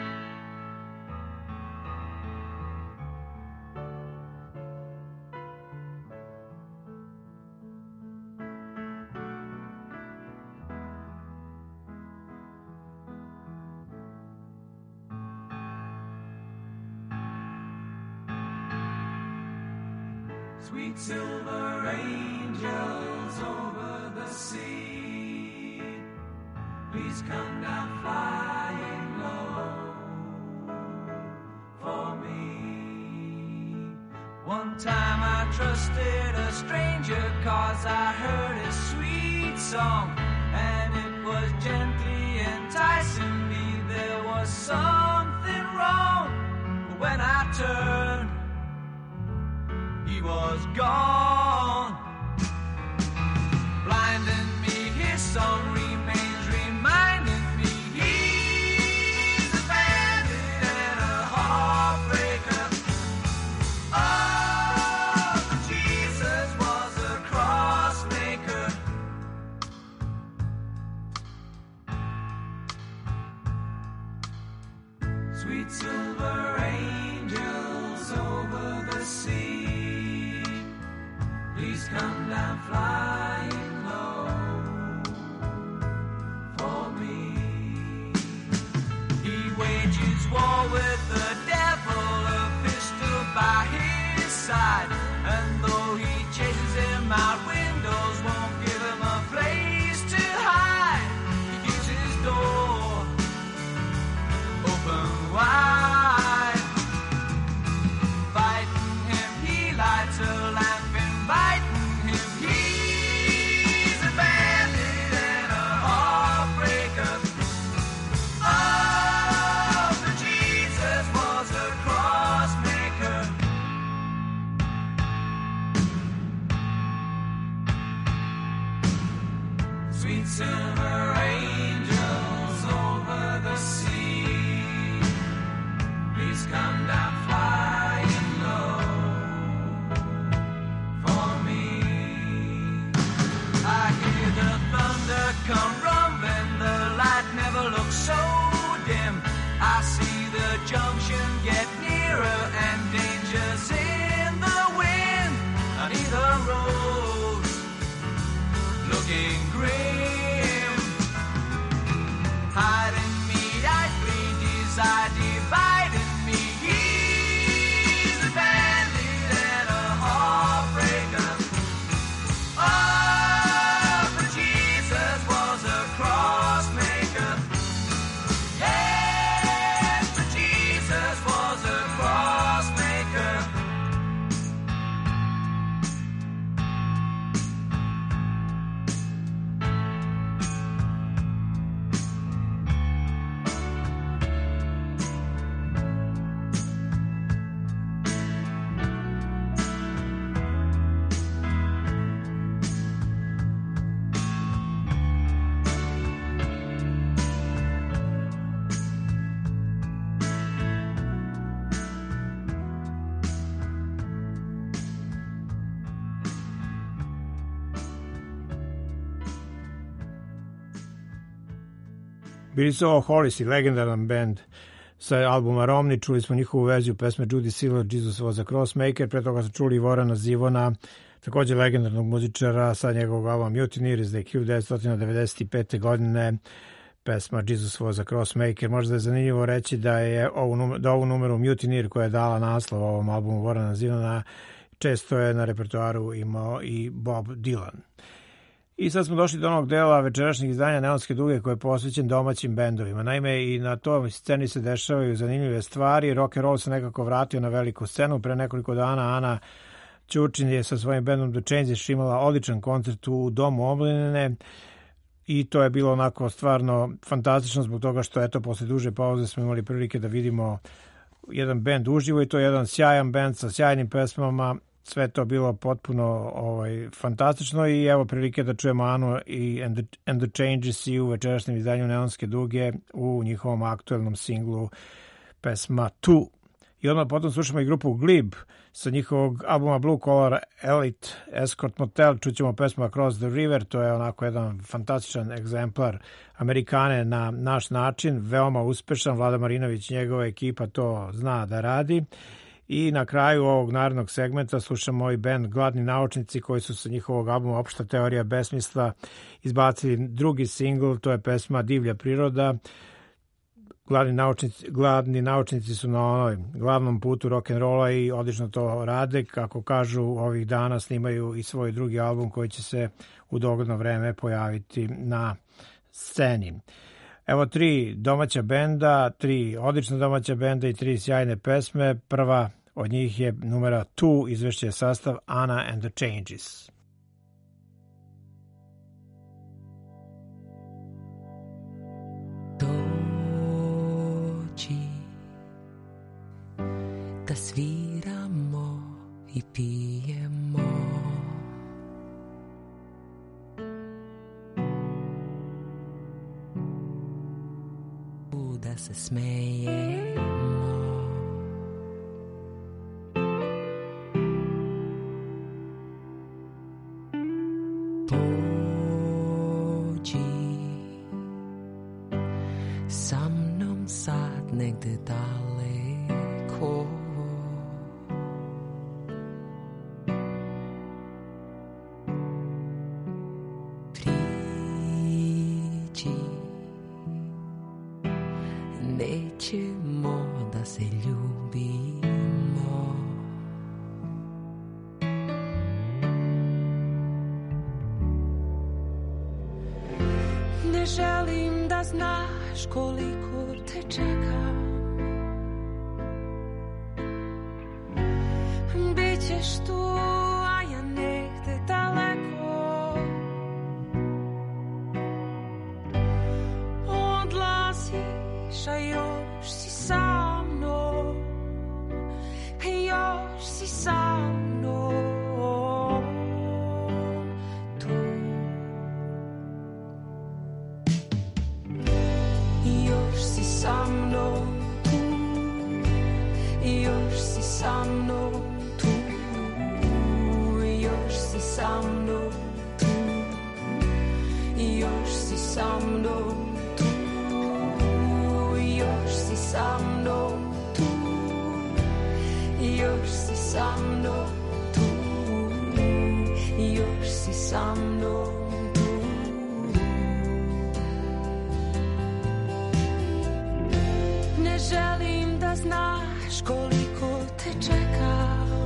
Sweet silver angels over the sea, please come down flying low for me. One time I trusted a stranger 'cause I heard his sweet song, and it was gently enticing me. There was something wrong, but when I turned, he was gone, blinding me. His song remains reminding me he's a bandit and a heartbreaker. Oh, but Jesus was a cross maker. Sweet silver angels over the sea, please come down flying low for me. He wages war with the devil, a pistol by his side, and though he chases him out windows, won't give him a place to hide. He keeps his door open wide. Fighting him, he lights a lamp, inviting him. He's a bandit and a heartbreaker. Oh, but Jesus was a cross maker. Sweet silver angels over the sea, please come down flying low for me. I hear the thunder come rumbling, the light never looks so dim. I see the junction get nearer and dangers in the wind. On either road, looking grim, hiding me, I flee, desire dividing me. He's a bandit and a heartbreaker. Oh, but Jesus was a cross maker. Yes, but Jesus was a cross maker. Bili su ovo Hollies, legendaran band sa albuma Romney. Čuli smo njihovu verziju pesme Judy Siller, Jesus was a Crossmaker. Pre toga smo čuli Vorana Zivona, također legendarnog muzičara sa njegovog albuma Mutineer iz hiljadu devetsto devedeset pete. godine, pesma Jesus was a Crossmaker. Možda je zanimljivo reći da je ovu, da ovu numeru Mutineer koja je dala naslov ovom albumu Warrena Zevona često je na repertoaru imao i Bob Dylan. I sad smo došli do onog dela večerašnjeg izdanja Neonske duge koji je posvećen domaćim bendovima. Naime, i na toj sceni se dešavaju zanimljive stvari. Rock and roll se nekako vratio na veliku scenu. Pre nekoliko dana Ana Ćurčin je sa svojim bendom The Changes imala odličan koncert u Domu omladine i to je bilo onako stvarno fantastično zbog toga što eto posle duže pauze smo imali prilike da vidimo jedan bend uživo i to je jedan sjajan bend sa sjajnim pesmama. Sve to bilo potpuno ovaj, fantastično i evo prilike da čujemo Anu i And the, and the Changes i u večerašnjem izdanju Neonske duge u njihovom aktuelnom singlu pesma Tu. I onda potom slušamo i grupu Glib sa njihovog albuma Blue Collar Elite Escort Motel. Čućemo pesmu Across the River, to je onako jedan fantastičan egzemplar Amerikane na naš način, veoma uspešan. Vlada Marinović i njegova ekipa to zna da radi. I na kraju ovog narednog segmenta slušamo i band Gladni naučnici koji su sa njihovog albuma Opšta teorija besmisla izbacili drugi singl, to je pesma Divlja priroda. Gladni naučnici, gladni naučnici su na onoj glavnom putu rock'n'rolla i odlično to rade. Kako kažu, ovih dana snimaju i svoj drugi album koji će se u dogledno vreme pojaviti na sceni. Evo tri domaća benda, tri odlična domaća benda i tri sjajne pesme. Prva od njih je numera Tu, izvešće sastav Ana and the Changes. Dođi da sviramo i pijemo, da se smejemo, pođi sa mnom sad negde daleko, priđi, nećemo da se ljubimo, ne želim da znaš koliko te čekam, bićeš tu a ja negde daleko, odlaziš a još si sa mnom, još si sa mnom tu. Još si sa mnom tu, još si sa mnom tu, još si sa mnom tu, još si sa mnom tu, još si sa mnom tu, još si sa mnom tu, još si sa mnom tu. Ne želim da znaš koliko te čekam,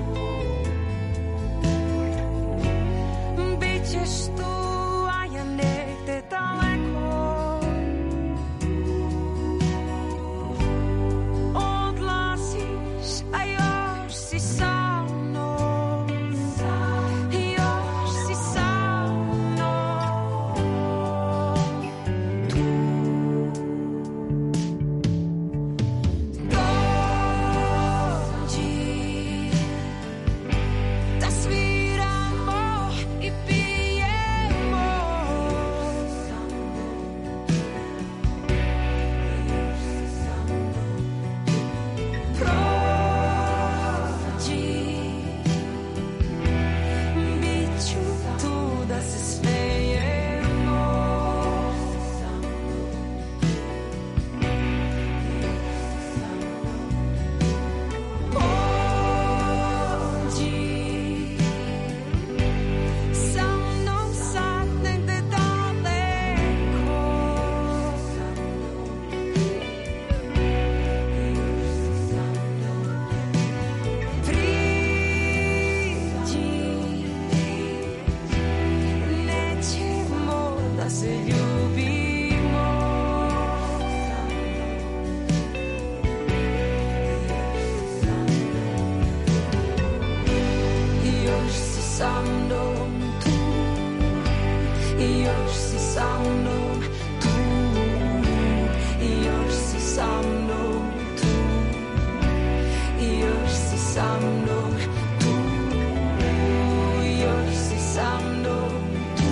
bićeš tu a ja negde daleko, odlaziš a još si sa mnom, još si sa mnom tu. Dođi sa mnom tu, i još si sa mnom tu, i još si sa mnom tu, i još si sa mnom tu, i još si sa mnom tu,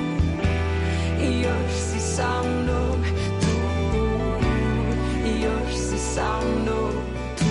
i još si sa mnom tu, i još si sa mnom tu,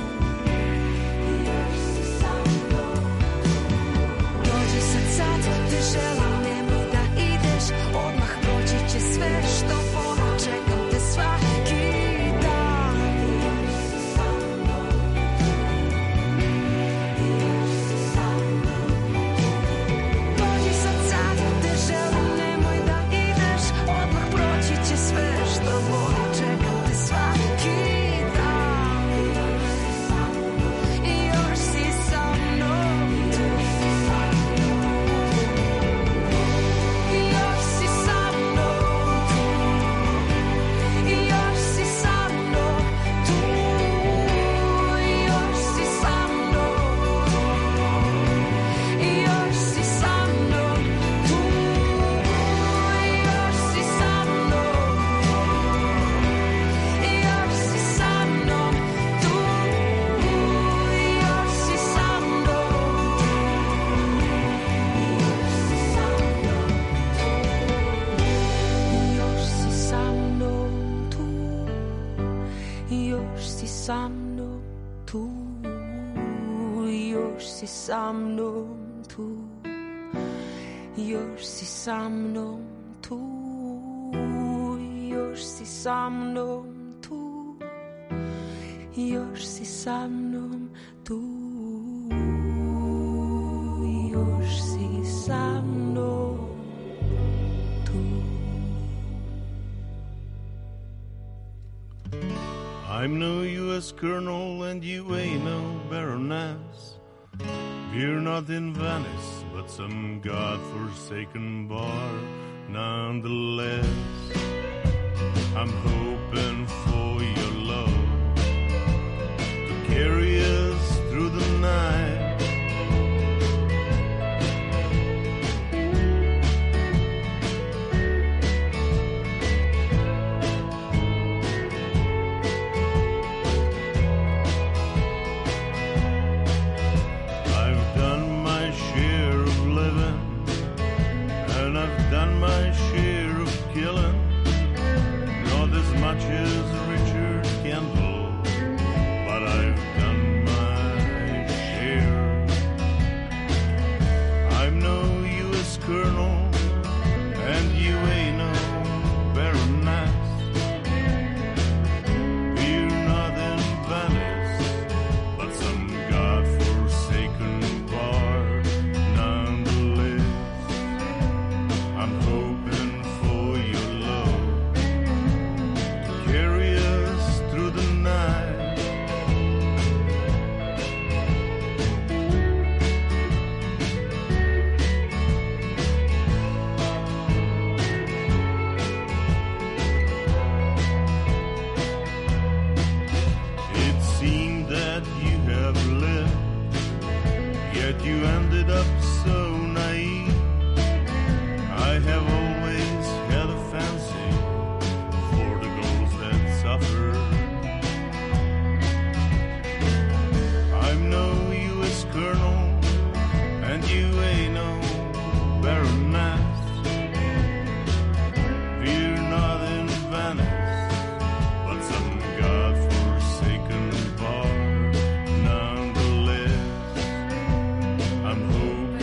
i još si sa mnom tu. Dođi sad sad, te želim, nemoj da ideš, odmah proći će sve što volim, čekam te svaki dan. I još si sa mnom tu, i još si sa mnom tu. Dođi sad sad, te želim, nemoj da ideš, odmah proći će sve što volim, čekam te svaki dan. I još si sa mnom tu, i još si sa mnom tu, i još si sa mnom tu, i još si sa mnom, i još si sa mnom tu, i još si sa mnom, i još si sa mnom tu, i još si sa mnom, i još si sa mnom tu, i još si sa mnom tu, i još si sa mnom tu, i još si sa mnom tu, i još si sa mnom tu, i još si sa mnom tu, i još si sa mnom tu. I'm no U S colonel and you ain't no baroness. We're not in Venice, but some god-forsaken bar nonetheless. I'm hoping for your love to carry us through the night. I've done my share of living, and I've done my share of killing, not as much as Richard Kendall, but I've done my share. I'm no U S colonel, and you ain't no baroness. We're not in Venice, but some god-forsaken bar nonetheless. I'm hoping for your love to carry us through the night. It seemed that you have lived, yet you ended up so naive. I have always had a fancy for the girls that suffer. I'm no U S colonel, and you ain't no baroness. We're not in Venice, but some god-forsaken bar nonetheless. I'm hoping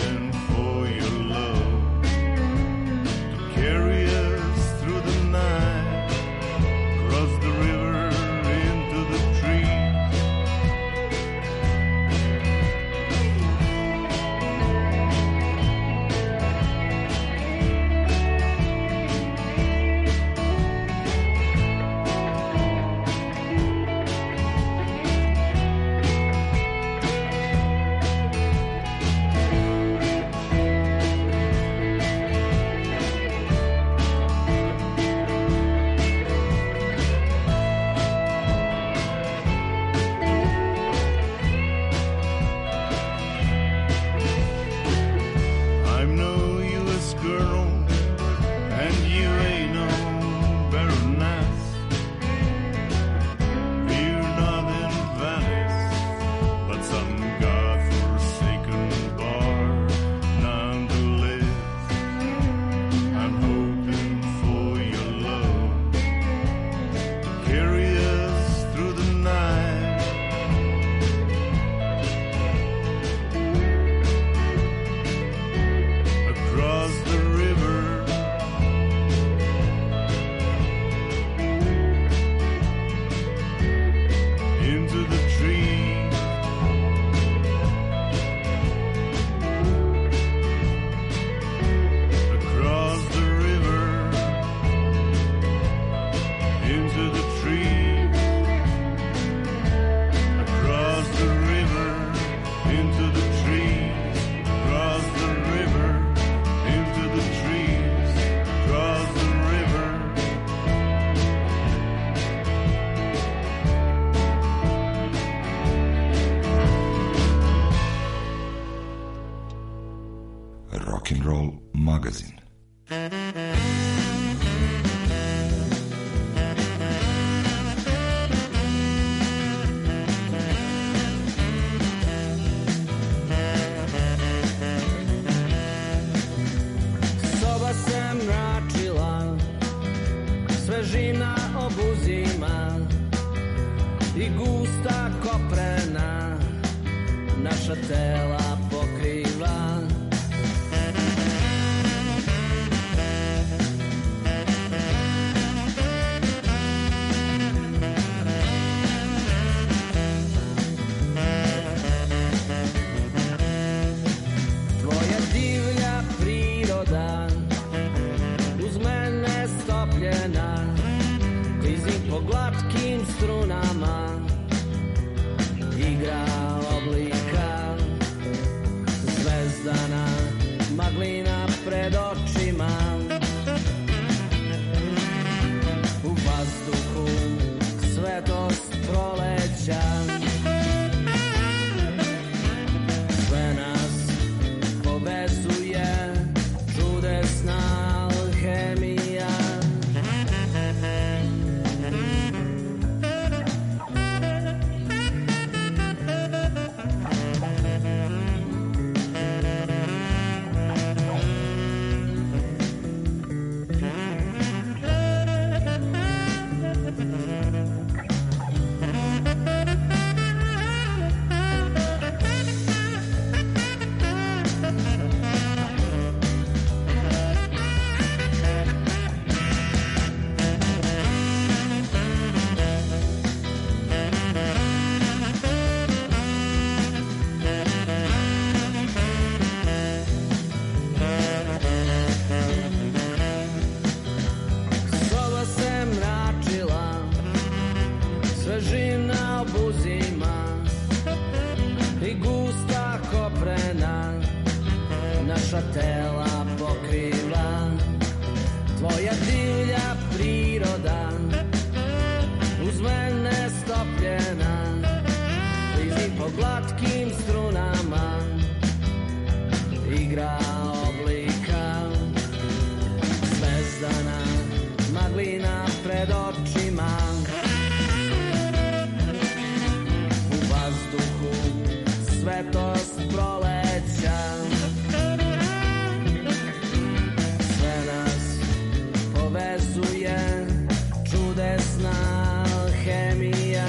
Rock'n'Roll magazin. Soba se mračila, svežina obuzima i gusta koprena naša tela pokriva. Tvoja divlja priroda uz mene stopljena, klizim po glatkim strunama, igra oblika zvezdana, maglina pred očima, u vazduhu svetost proleća, sve nas povezuje čudesna alhemija. Soba se mračila, svežina obuzima i gusta koprena naša tela pokriva. Tvoja divlja priroda uz mene stopljena, klizim po glatkim strunama, igra oblika zvezdana, maglina pred očima, u vazduhu svetost proleća, sve nas povezuje čudesna alhemija.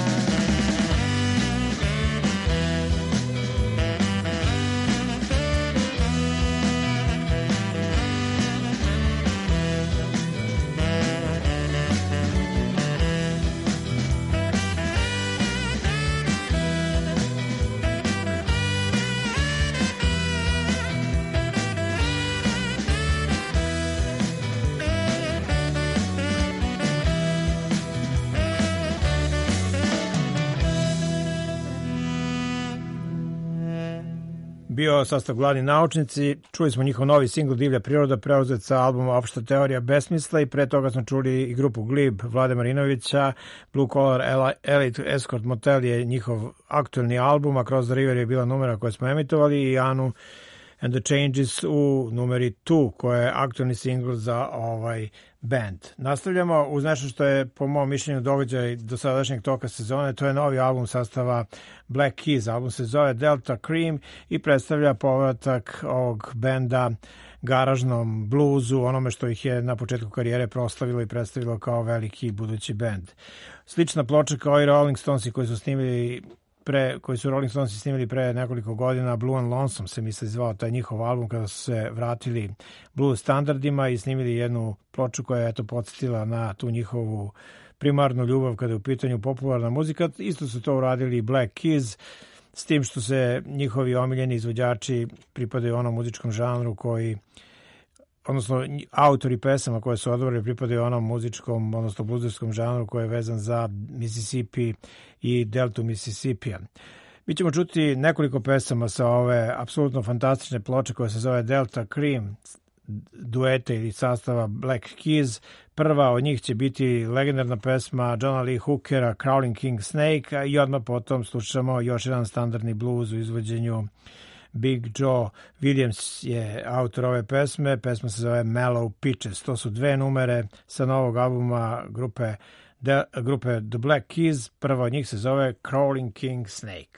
Bio sastav Gladni naučnici, čuli smo njihov novi singl Divlja priroda, preuzet sa albuma Opšta teorija besmisla, i pre toga smo čuli i grupu Glib Vlade Marinovića. Blue Collar Elite Escort Motel je njihov aktuelni album, a Cross the River je bila numera koju smo emitovali, i Anu and the Changes u numeri dva, koja je aktuelni singl za ovaj band. Nastavljamo uz nešto što je po mom mišljenju događaj do sadašnjeg toka sezone. To je novi album sastava Black Keys. Album se zove Delta Cream i predstavlja povratak ovog benda garažnom bluzu, onome što ih je na početku karijere proslavilo i predstavilo kao veliki budući band. Slična ploča kao i Rolling Stonesi koji su snimili pre, koji su Rolling Stonesi snimili pre nekoliko godina. Blue and Lonesome se misli zvao taj njihov album, kada su se vratili blues standardima i snimili jednu ploču koja je eto podsjetila na tu njihovu primarnu ljubav kada je u pitanju popularna muzika. Isto su to uradili i Black Keys, s tim što se njihovi omiljeni izvođači pripadaju onom muzičkom žanru koji, odnosno autori pesama koje su odvorili pripadaju onom muzičkom, odnosno bluzerskom žanru koji je vezan za Mississippi i deltu Mississippija. Mi ćemo čuti nekoliko pesama sa ove apsolutno fantastične ploče koja se zove Delta Cream, duete ili sastava Black Keys. Prva od njih će biti legendarna pesma Johna Lee Hookera Crawling King Snake, i odmah potom slušamo još jedan standardni blues u izvođenju Big Joe Williams je autor ove pesme, pesma se zove Mellow Pitches. To su dve numere sa novog albuma grupe, de, grupe The Black Keys. Prva od njih se zove Crawling King Snake.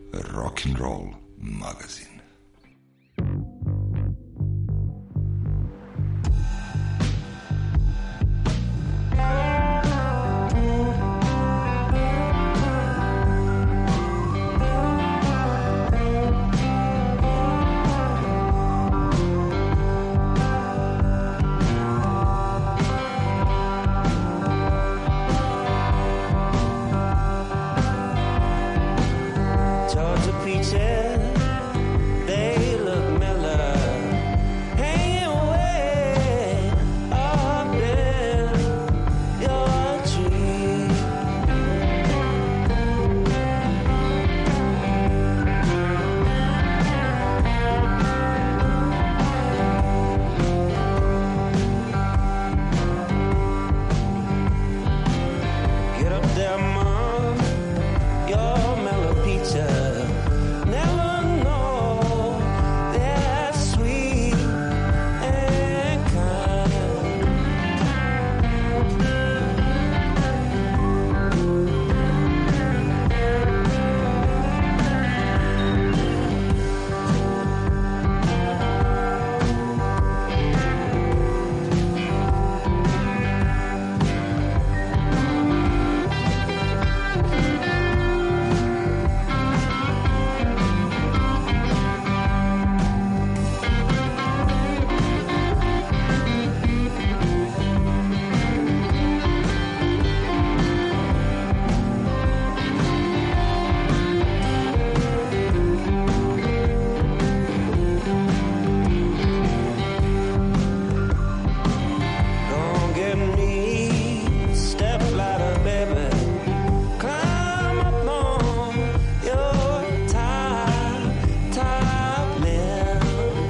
Rock'n'Roll magazin. Georgia peaches, they look mellow, hanging way up in your tree. Get up there, mom, your mellow peaches. Never know they're sweet and kind. Don't get me step ladder, baby. Climb up on your top, top man.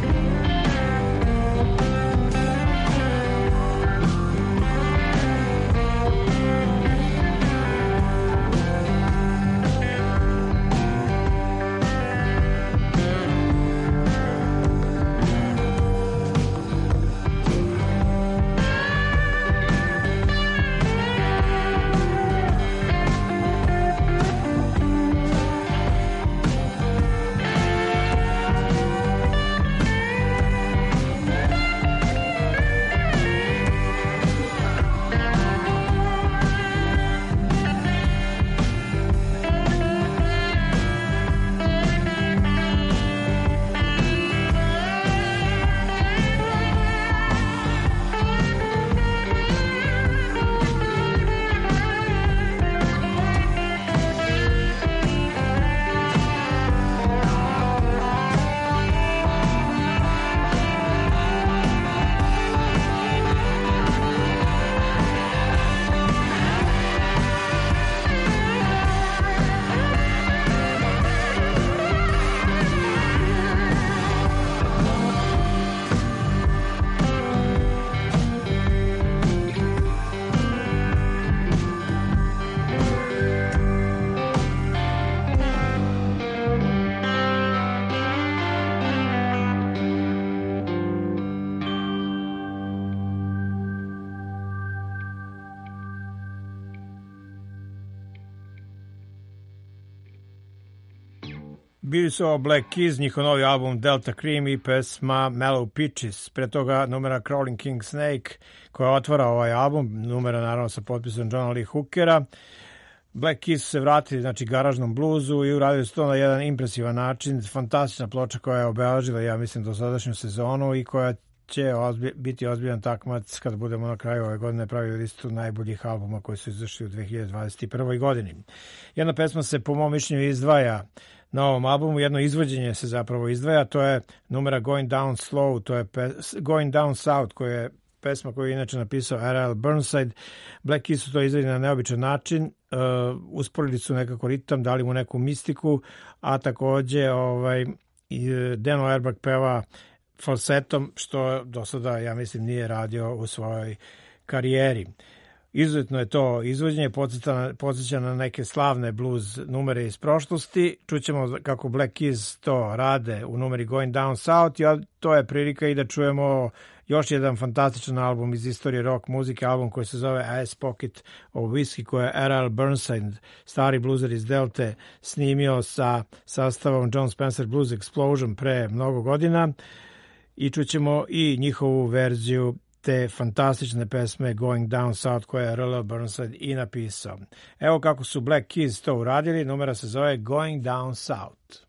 Bili su ovo Black Keys, njihov novi album Delta Cream i pesma Mellow Peaches. Pre toga numera Crawling King Snake koja otvara ovaj album, numera naravno sa potpisom Johna Lee Hookera. Black Keys su se vratili, znači, garažnom bluzu i uradili su to na jedan impresivan način. Fantastična ploča koja je obeležila, ja mislim, dosadašnju sezonu i koja će ozbi, biti ozbiljan takmac kad budemo na kraju ove godine pravili listu najboljih albuma koji su izašli u dve hiljade dvadeset prvoj godini. Jedna pesma se po mom mišljenju izdvaja na ovom albumu, jedno izvođenje se zapravo izdvaja, to je numera Going Down Slow, to je pe- Going Down South, koja je pesma koju je inače napisao R L Burnside. Black Keys su to izveli na neobičan način, uh, usporili su nekako ritam, dali mu neku mistiku, a takođe ovaj, Dan Auerbach peva falsetom, što do sada, ja mislim, nije radio u svojoj karijeri. Izuzetno je to izvođenje, podsjeća na neke slavne blues numere iz prošlosti. Čućemo kako Black Keys to rade u numeri Going Down South, i to je prilika i da čujemo još jedan fantastičan album iz istorije rock muzike, album koji se zove Ice Pocket of Whiskey, koje je R L Burnside, stari bluzer iz Delte, snimio sa sastavom John Spencer Blues Explosion pre mnogo godina i čućemo i njihovu verziju te fantastične pesme Going Down South koje je R L Burnside i napisao. Evo kako su Black Keys to uradili, numera se zove Going Down South.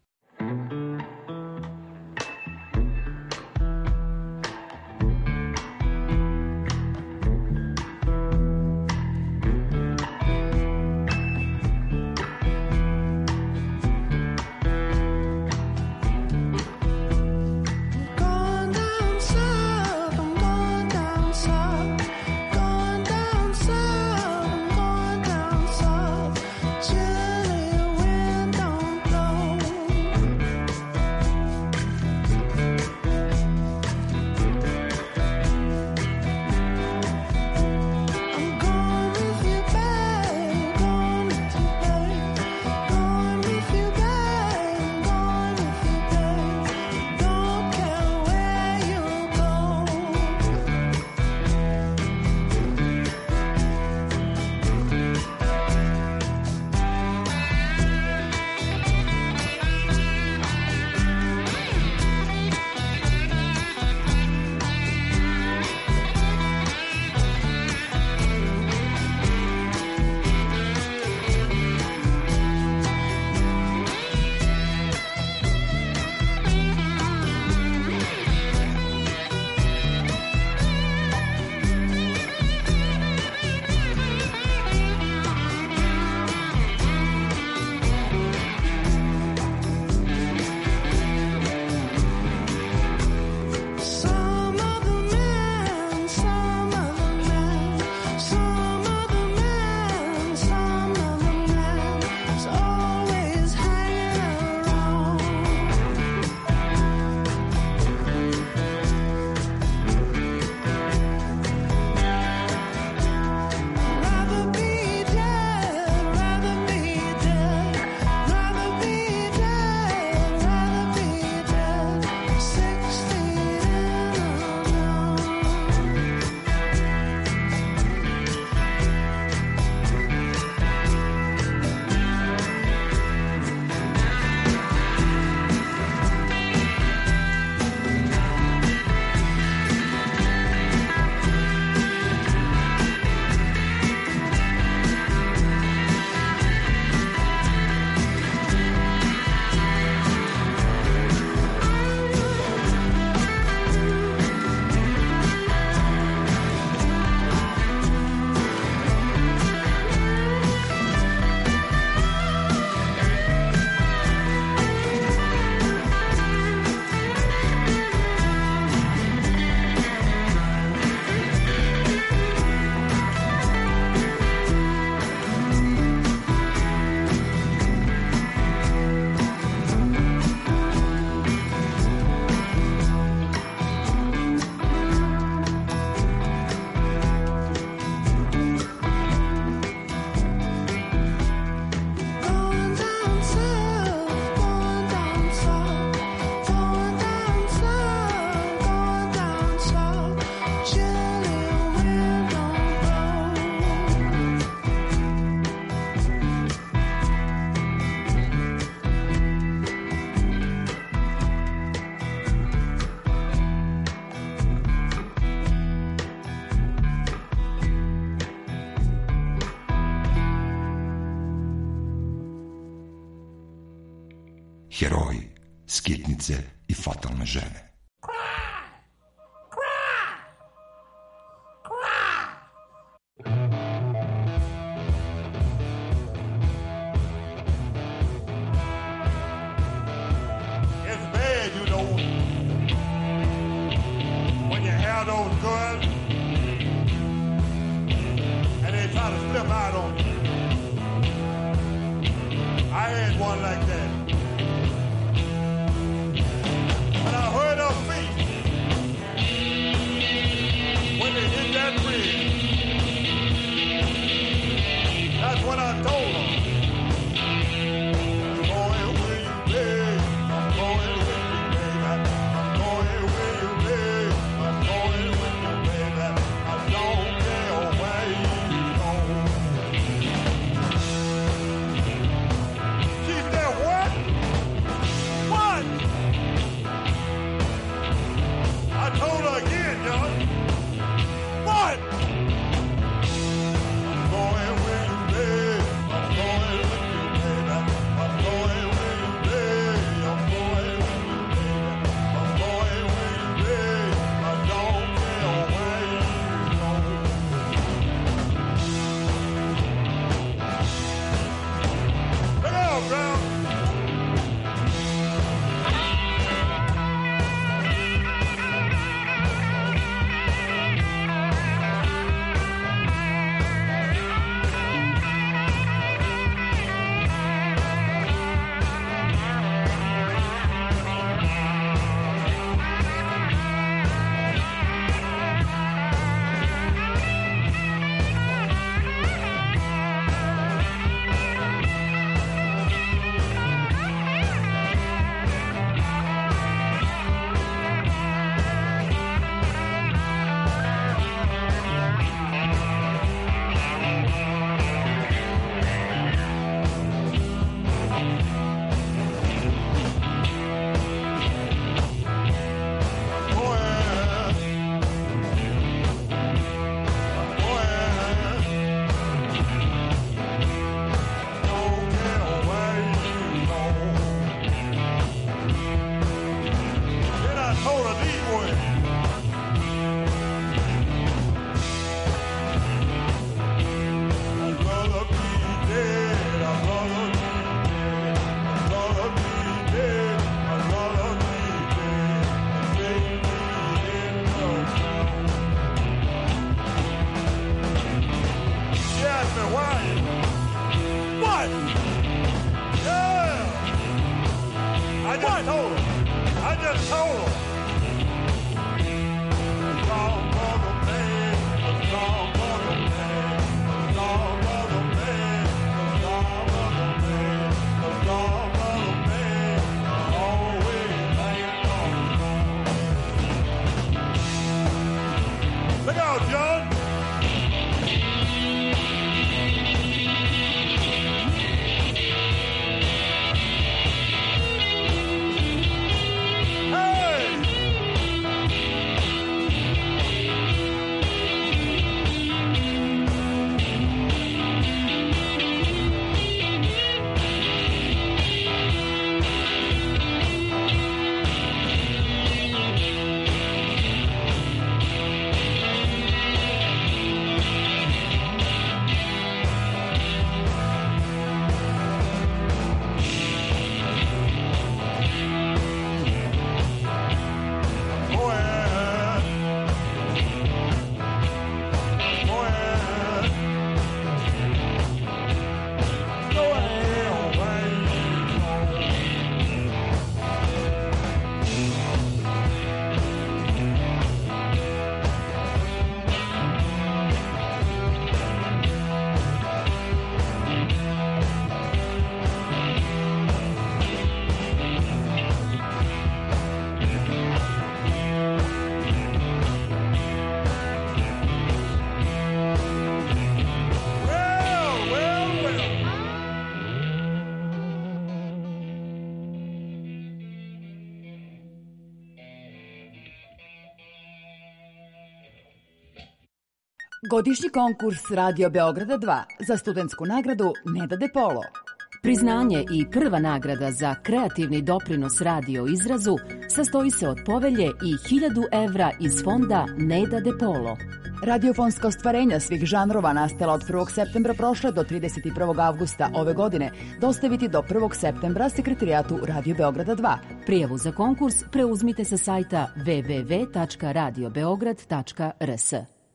Heroji, skitnice i fatalne žene. Going with you, baby. I'm going with you, baby. I'm going with you. Godišnji konkurs Radio Beograda dva za studentsku nagradu Neda De Polo. Priznanje i prva nagrada za kreativni doprinos radio izrazu sastoji se od povelje i hiljadu evra iz fonda Neda De Polo. Radiofonska ostvarenja svih žanrova nastala od prvog septembra prošle do trideset prvog avgusta ove godine dostaviti do prvog septembra sekretarijatu Radio Beograda dva. Prijavu za konkurs preuzmite sa sajta w w w tačka radio beograd tačka r s.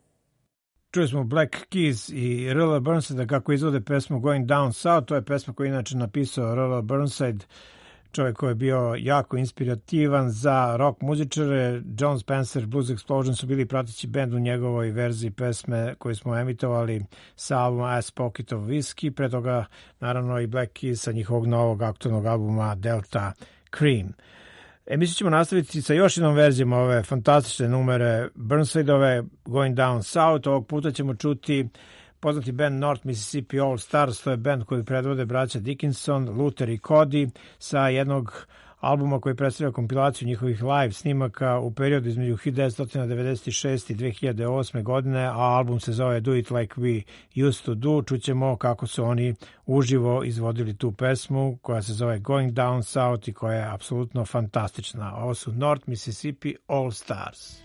Čuli smo Black Keys i R L Burnside kako izvode pesmu Going Down South. To je pesma koju inače napisao R L Burnside, čovjek koji je bio jako inspirativan za rock muzičare. John Spencer, Blues Explosion su bili prateći bend u njegovoj verziji pesme koju smo emitovali sa albuma As Pocket of Whiskey. Pre toga naravno i Black Keys sa njihovog novog aktualnog albuma Delta Cream. Emisiju ćemo nastaviti sa još jednom verzijom ove fantastične numere Burnsideove Going Down South. Ovog puta ćemo čuti poznati band North Mississippi All Stars. To je band koji predvode braća Dickinson, Luther i Cody sa jednog albuma koji predstavlja kompilaciju njihovih live snimaka u periodu između hiljadu devetsto devedeset šeste i dve hiljade osme godine, a album se zove Do It Like We Used To Do. Čućemo kako su oni uživo izvodili tu pesmu koja se zove Going Down South i koja je apsolutno fantastična. Ovo su North Mississippi All Stars.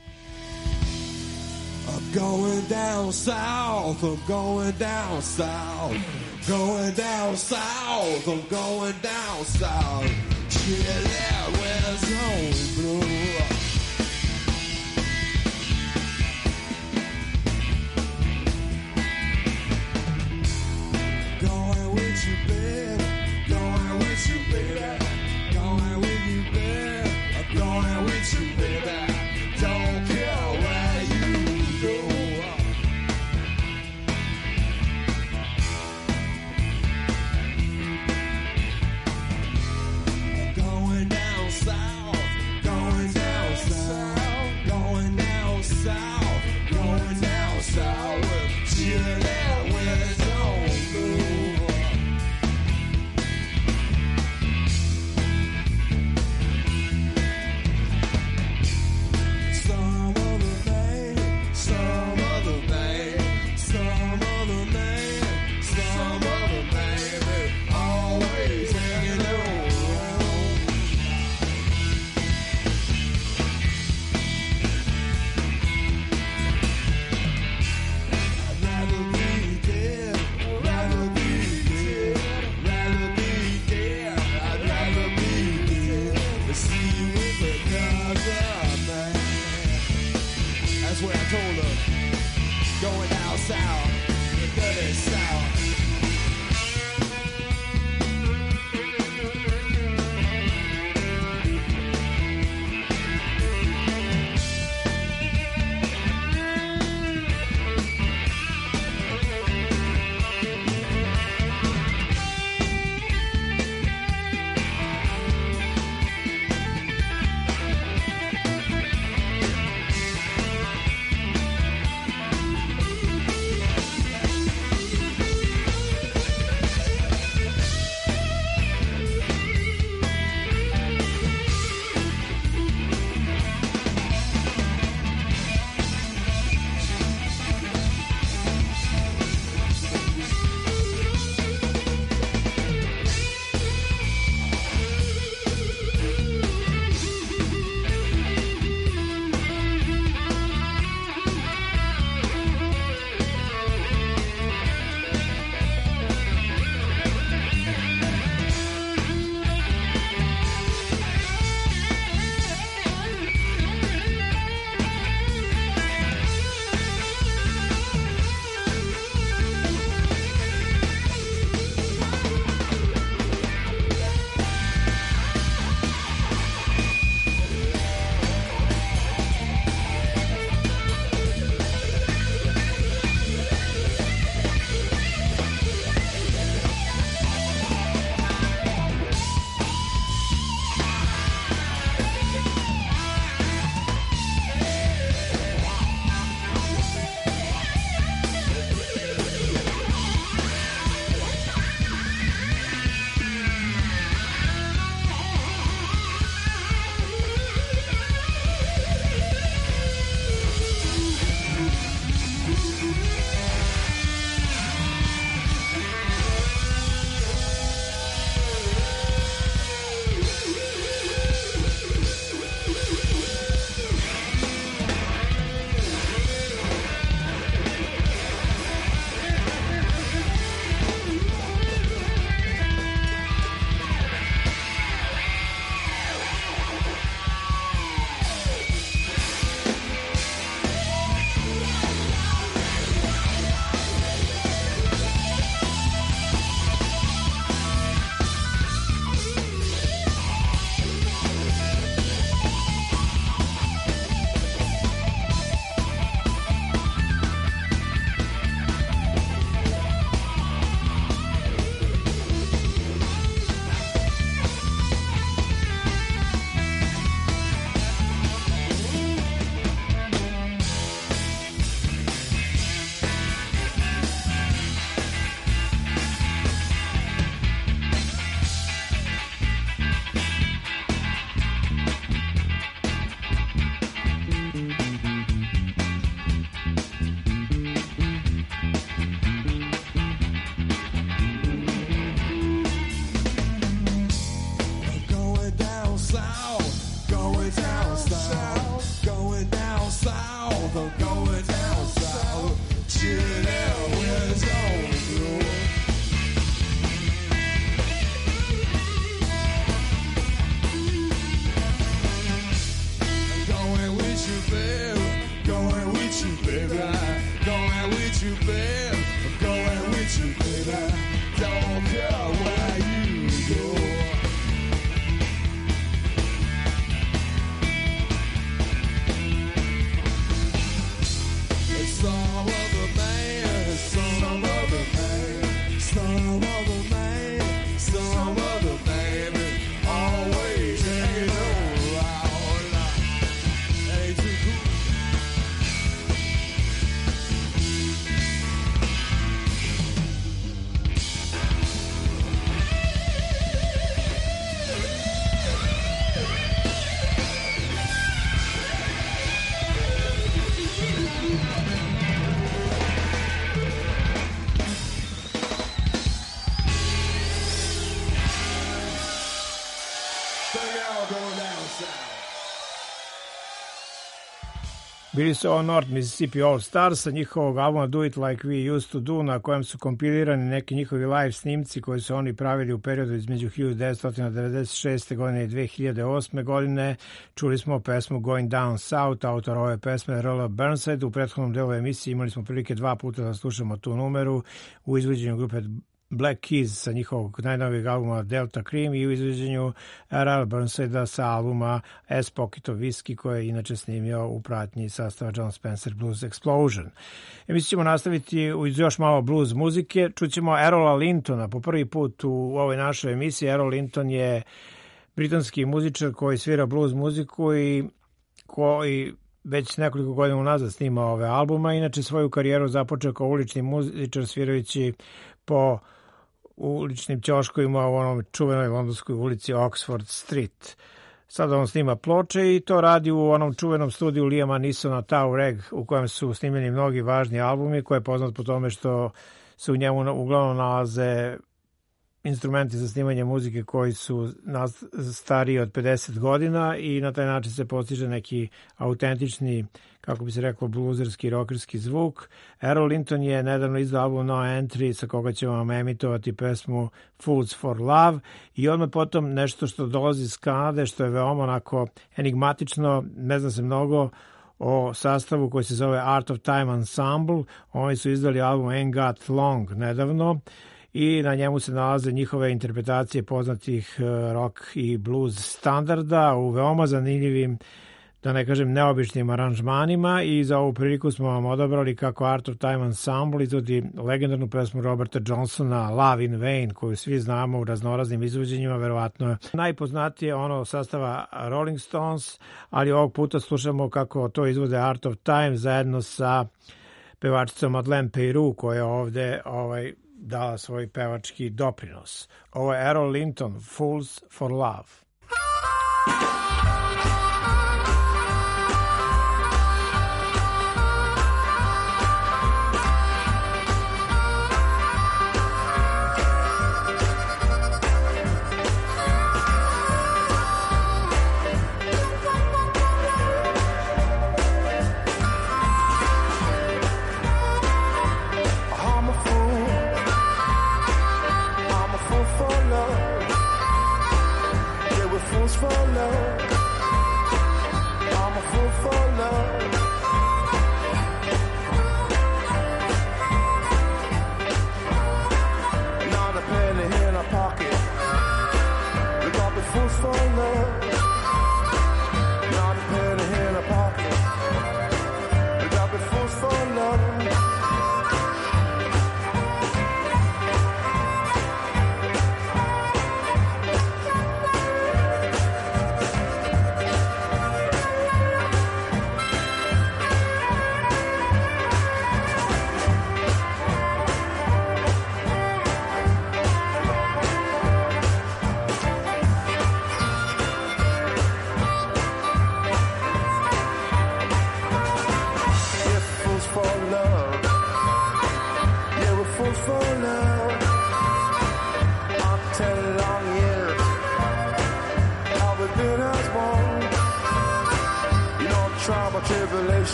I'm going down south, I'm going down south, going down south, I'm going down south. Yeah, that was home blue. Going with you, baby, going with you, baby, going with you, baby, I'm going with you, baby. Don't care where you go. Going down south, going down south, going down south, going down south. Chill out where it's on blue. Some other man, some other man, some other man, some other man, always hanging around. I'd rather be dead, rather be dead, rather be dead, I'd rather be dead to see you with another man. That's what I told her. Going down south, the dirty south. Bili su ovo North Mississippi All Stars sa njihovog albuma Do It Like We Used To Do, na kojem su kompilirani neki njihovi live snimci koji su oni pravili u periodu između hiljadu devetsto devedeset šeste. godine i dve hiljade osme. godine. Čuli smo pesmu Going Down South, autor ove pesme Earl Burnside. U prethodnom delu emisije imali smo prilike dva puta da slušamo tu numeru u izvođenju grupe Black Keys sa njihovog najnovijeg albuma Delta Cream i u izvođenju Earl Burnsidea sa albuma S Pocket of Whiskey, koje je inače snimio u pratnji sastava John Spencer Blues Explosion. I mi ćemo nastaviti uz još malo blues muzike. Čućemo Errola Lintona po prvi put u ovoj našoj emisiji. Errol Linton je britanski muzičar koji svira blues muziku i koji već nekoliko godina unazad snima ove albuma. Inače svoju karijeru započeo kao ulični muzičar svirajući po uličnim ćoškovima u onom čuvenoj londonskoj ulici Oxford Street. Sada on snima ploče i to radi u onom čuvenom studiju Liama Neesona Tau Reg, u kojem su snimljeni mnogi važni albumi, koji je poznat po tome što se u njemu uglavnom nalaze instrumenti za snimanje muzike koji su stariji od pedeset godina i na taj način se postiže neki autentični, kako bi se reklo, bluzerski, rockerski zvuk. Errol Linton je nedavno izdao album No Entry, sa koga ćemo vam emitovati pesmu Fools for Love, i odmah potom nešto što dolazi iz Kanade, što je veoma onako enigmatično, ne zna se mnogo o sastavu koji se zove Art of Time Ensemble. Oni su izdali album Ain't Got Long nedavno i na njemu se nalaze njihove interpretacije poznatih rock i blues standarda u veoma zanimljivim, da ne kažem neobičnim aranžmanima, i za ovu priliku smo vam odabrali kako Art of Time Ensemble izvodi legendarnu pesmu Roberta Johnsona Love in Vain, koju svi znamo u raznoraznim izvođenjima, verovatno je najpoznatije ono sastava Rolling Stones, ali ovog puta slušamo kako to izvode Art of Time zajedno sa pevačicom Madeleine Peyroux, koja je ovde ovaj, dala svoj pevački doprinos. Ovo je Errol Linton, Fools for Love.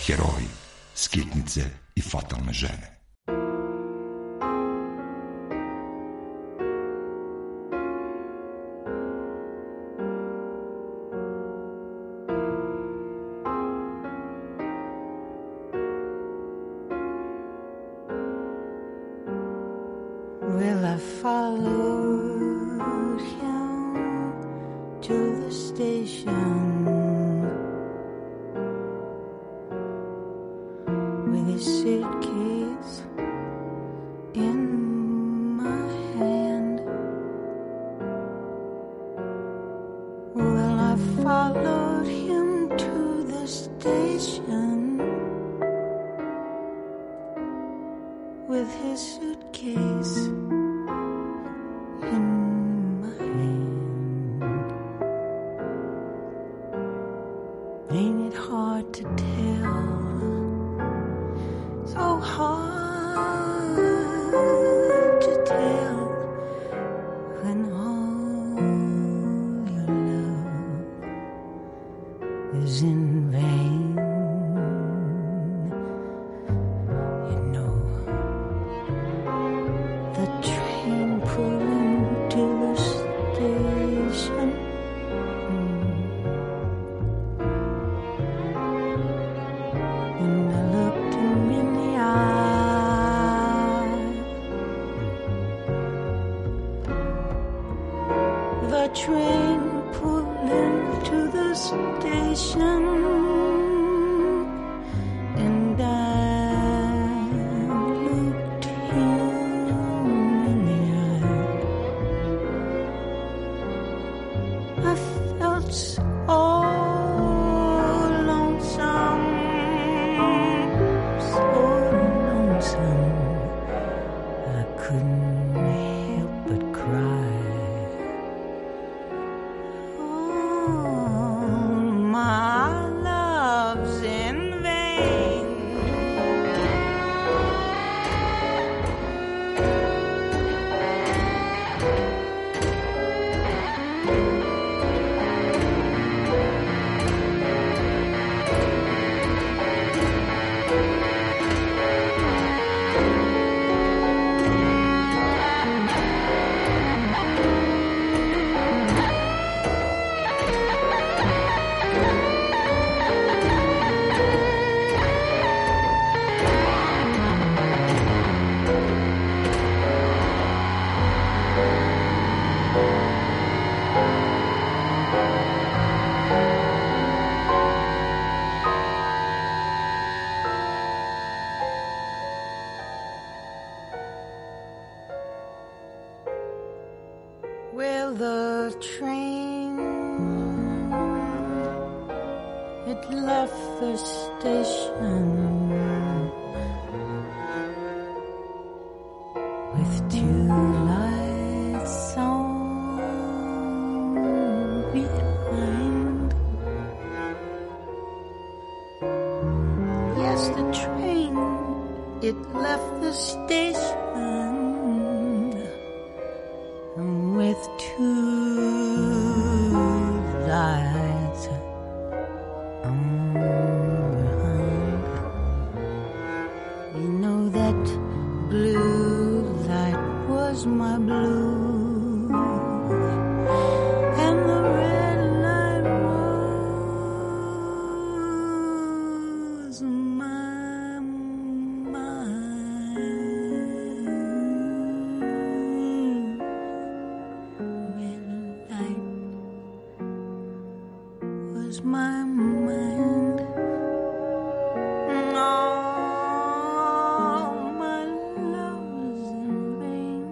heroji, skitnice i fatalne žene. Well, I followed him to the station with his suitcase in my hand. Well, I followed him to the station with his suitcase in my hand. Ain't it hard to tell? So hard to tell when all your love is in vain. You know, the train pulling to the station. And I looked him in the eye. The train pulling to the station, and I looked him in the eye. I felt so lonesome, so lonesome, I couldn't help but cry. Oh, my love's in vain. Well, the train, it left the station with two lights on behind. Yes, the train, it left the station with two lights on behind. You know that blue light was my blue, and the red light was my mind. Red light was my mind. All my love was in vain.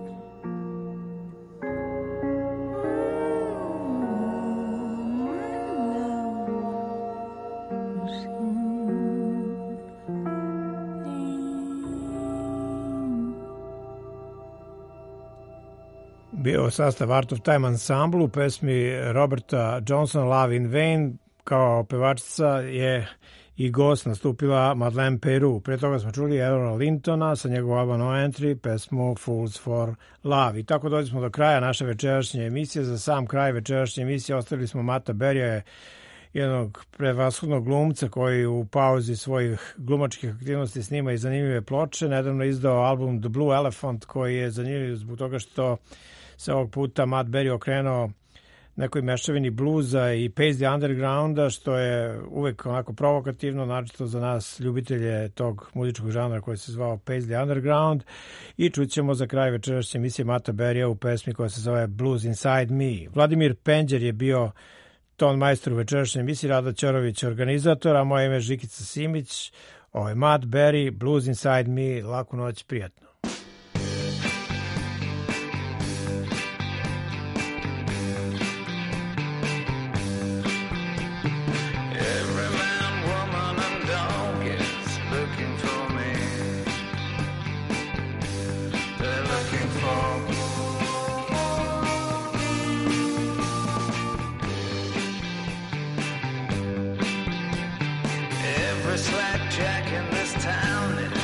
Bio sastav Art of Time ansamblu u pesmi Roberta Johnsona Love in Vain. Kao pevačica je i gost nastupila Madeleine Peru. Pre toga smo čuli Errol Lintona sa njegovog alba No Entry, pesmu Fools for Love. I tako dođemo do kraja naše večerašnje emisije. Za sam kraj večerašnje emisije ostavili smo Mata Berija jednog prevashodnog glumca koji u pauzi svojih glumačkih aktivnosti snima i zanimljive ploče. Nedavno izdao album The Blue Elephant koji je zanimljiv zbog toga što se ovog puta Matt Berry okrenuo nekoj mešavini bluza i Paisley Undergrounda, što je uvek onako provokativno, naročito za nas ljubitelje tog muzičkog žanra koji se zvao Paisley Underground. I čućemo za kraj večerašnje emisije Mata Berrya u pesmi koja se zove Blues Inside Me. Vladimir Penđer je bio ton majstor u večerašnjoj emisiji, Rada Ćorović organizator, a moje ime je Žikica Simić. Ovo je Matt Berry, Blues Inside Me, laku noć, prijatno. Slack jack in this town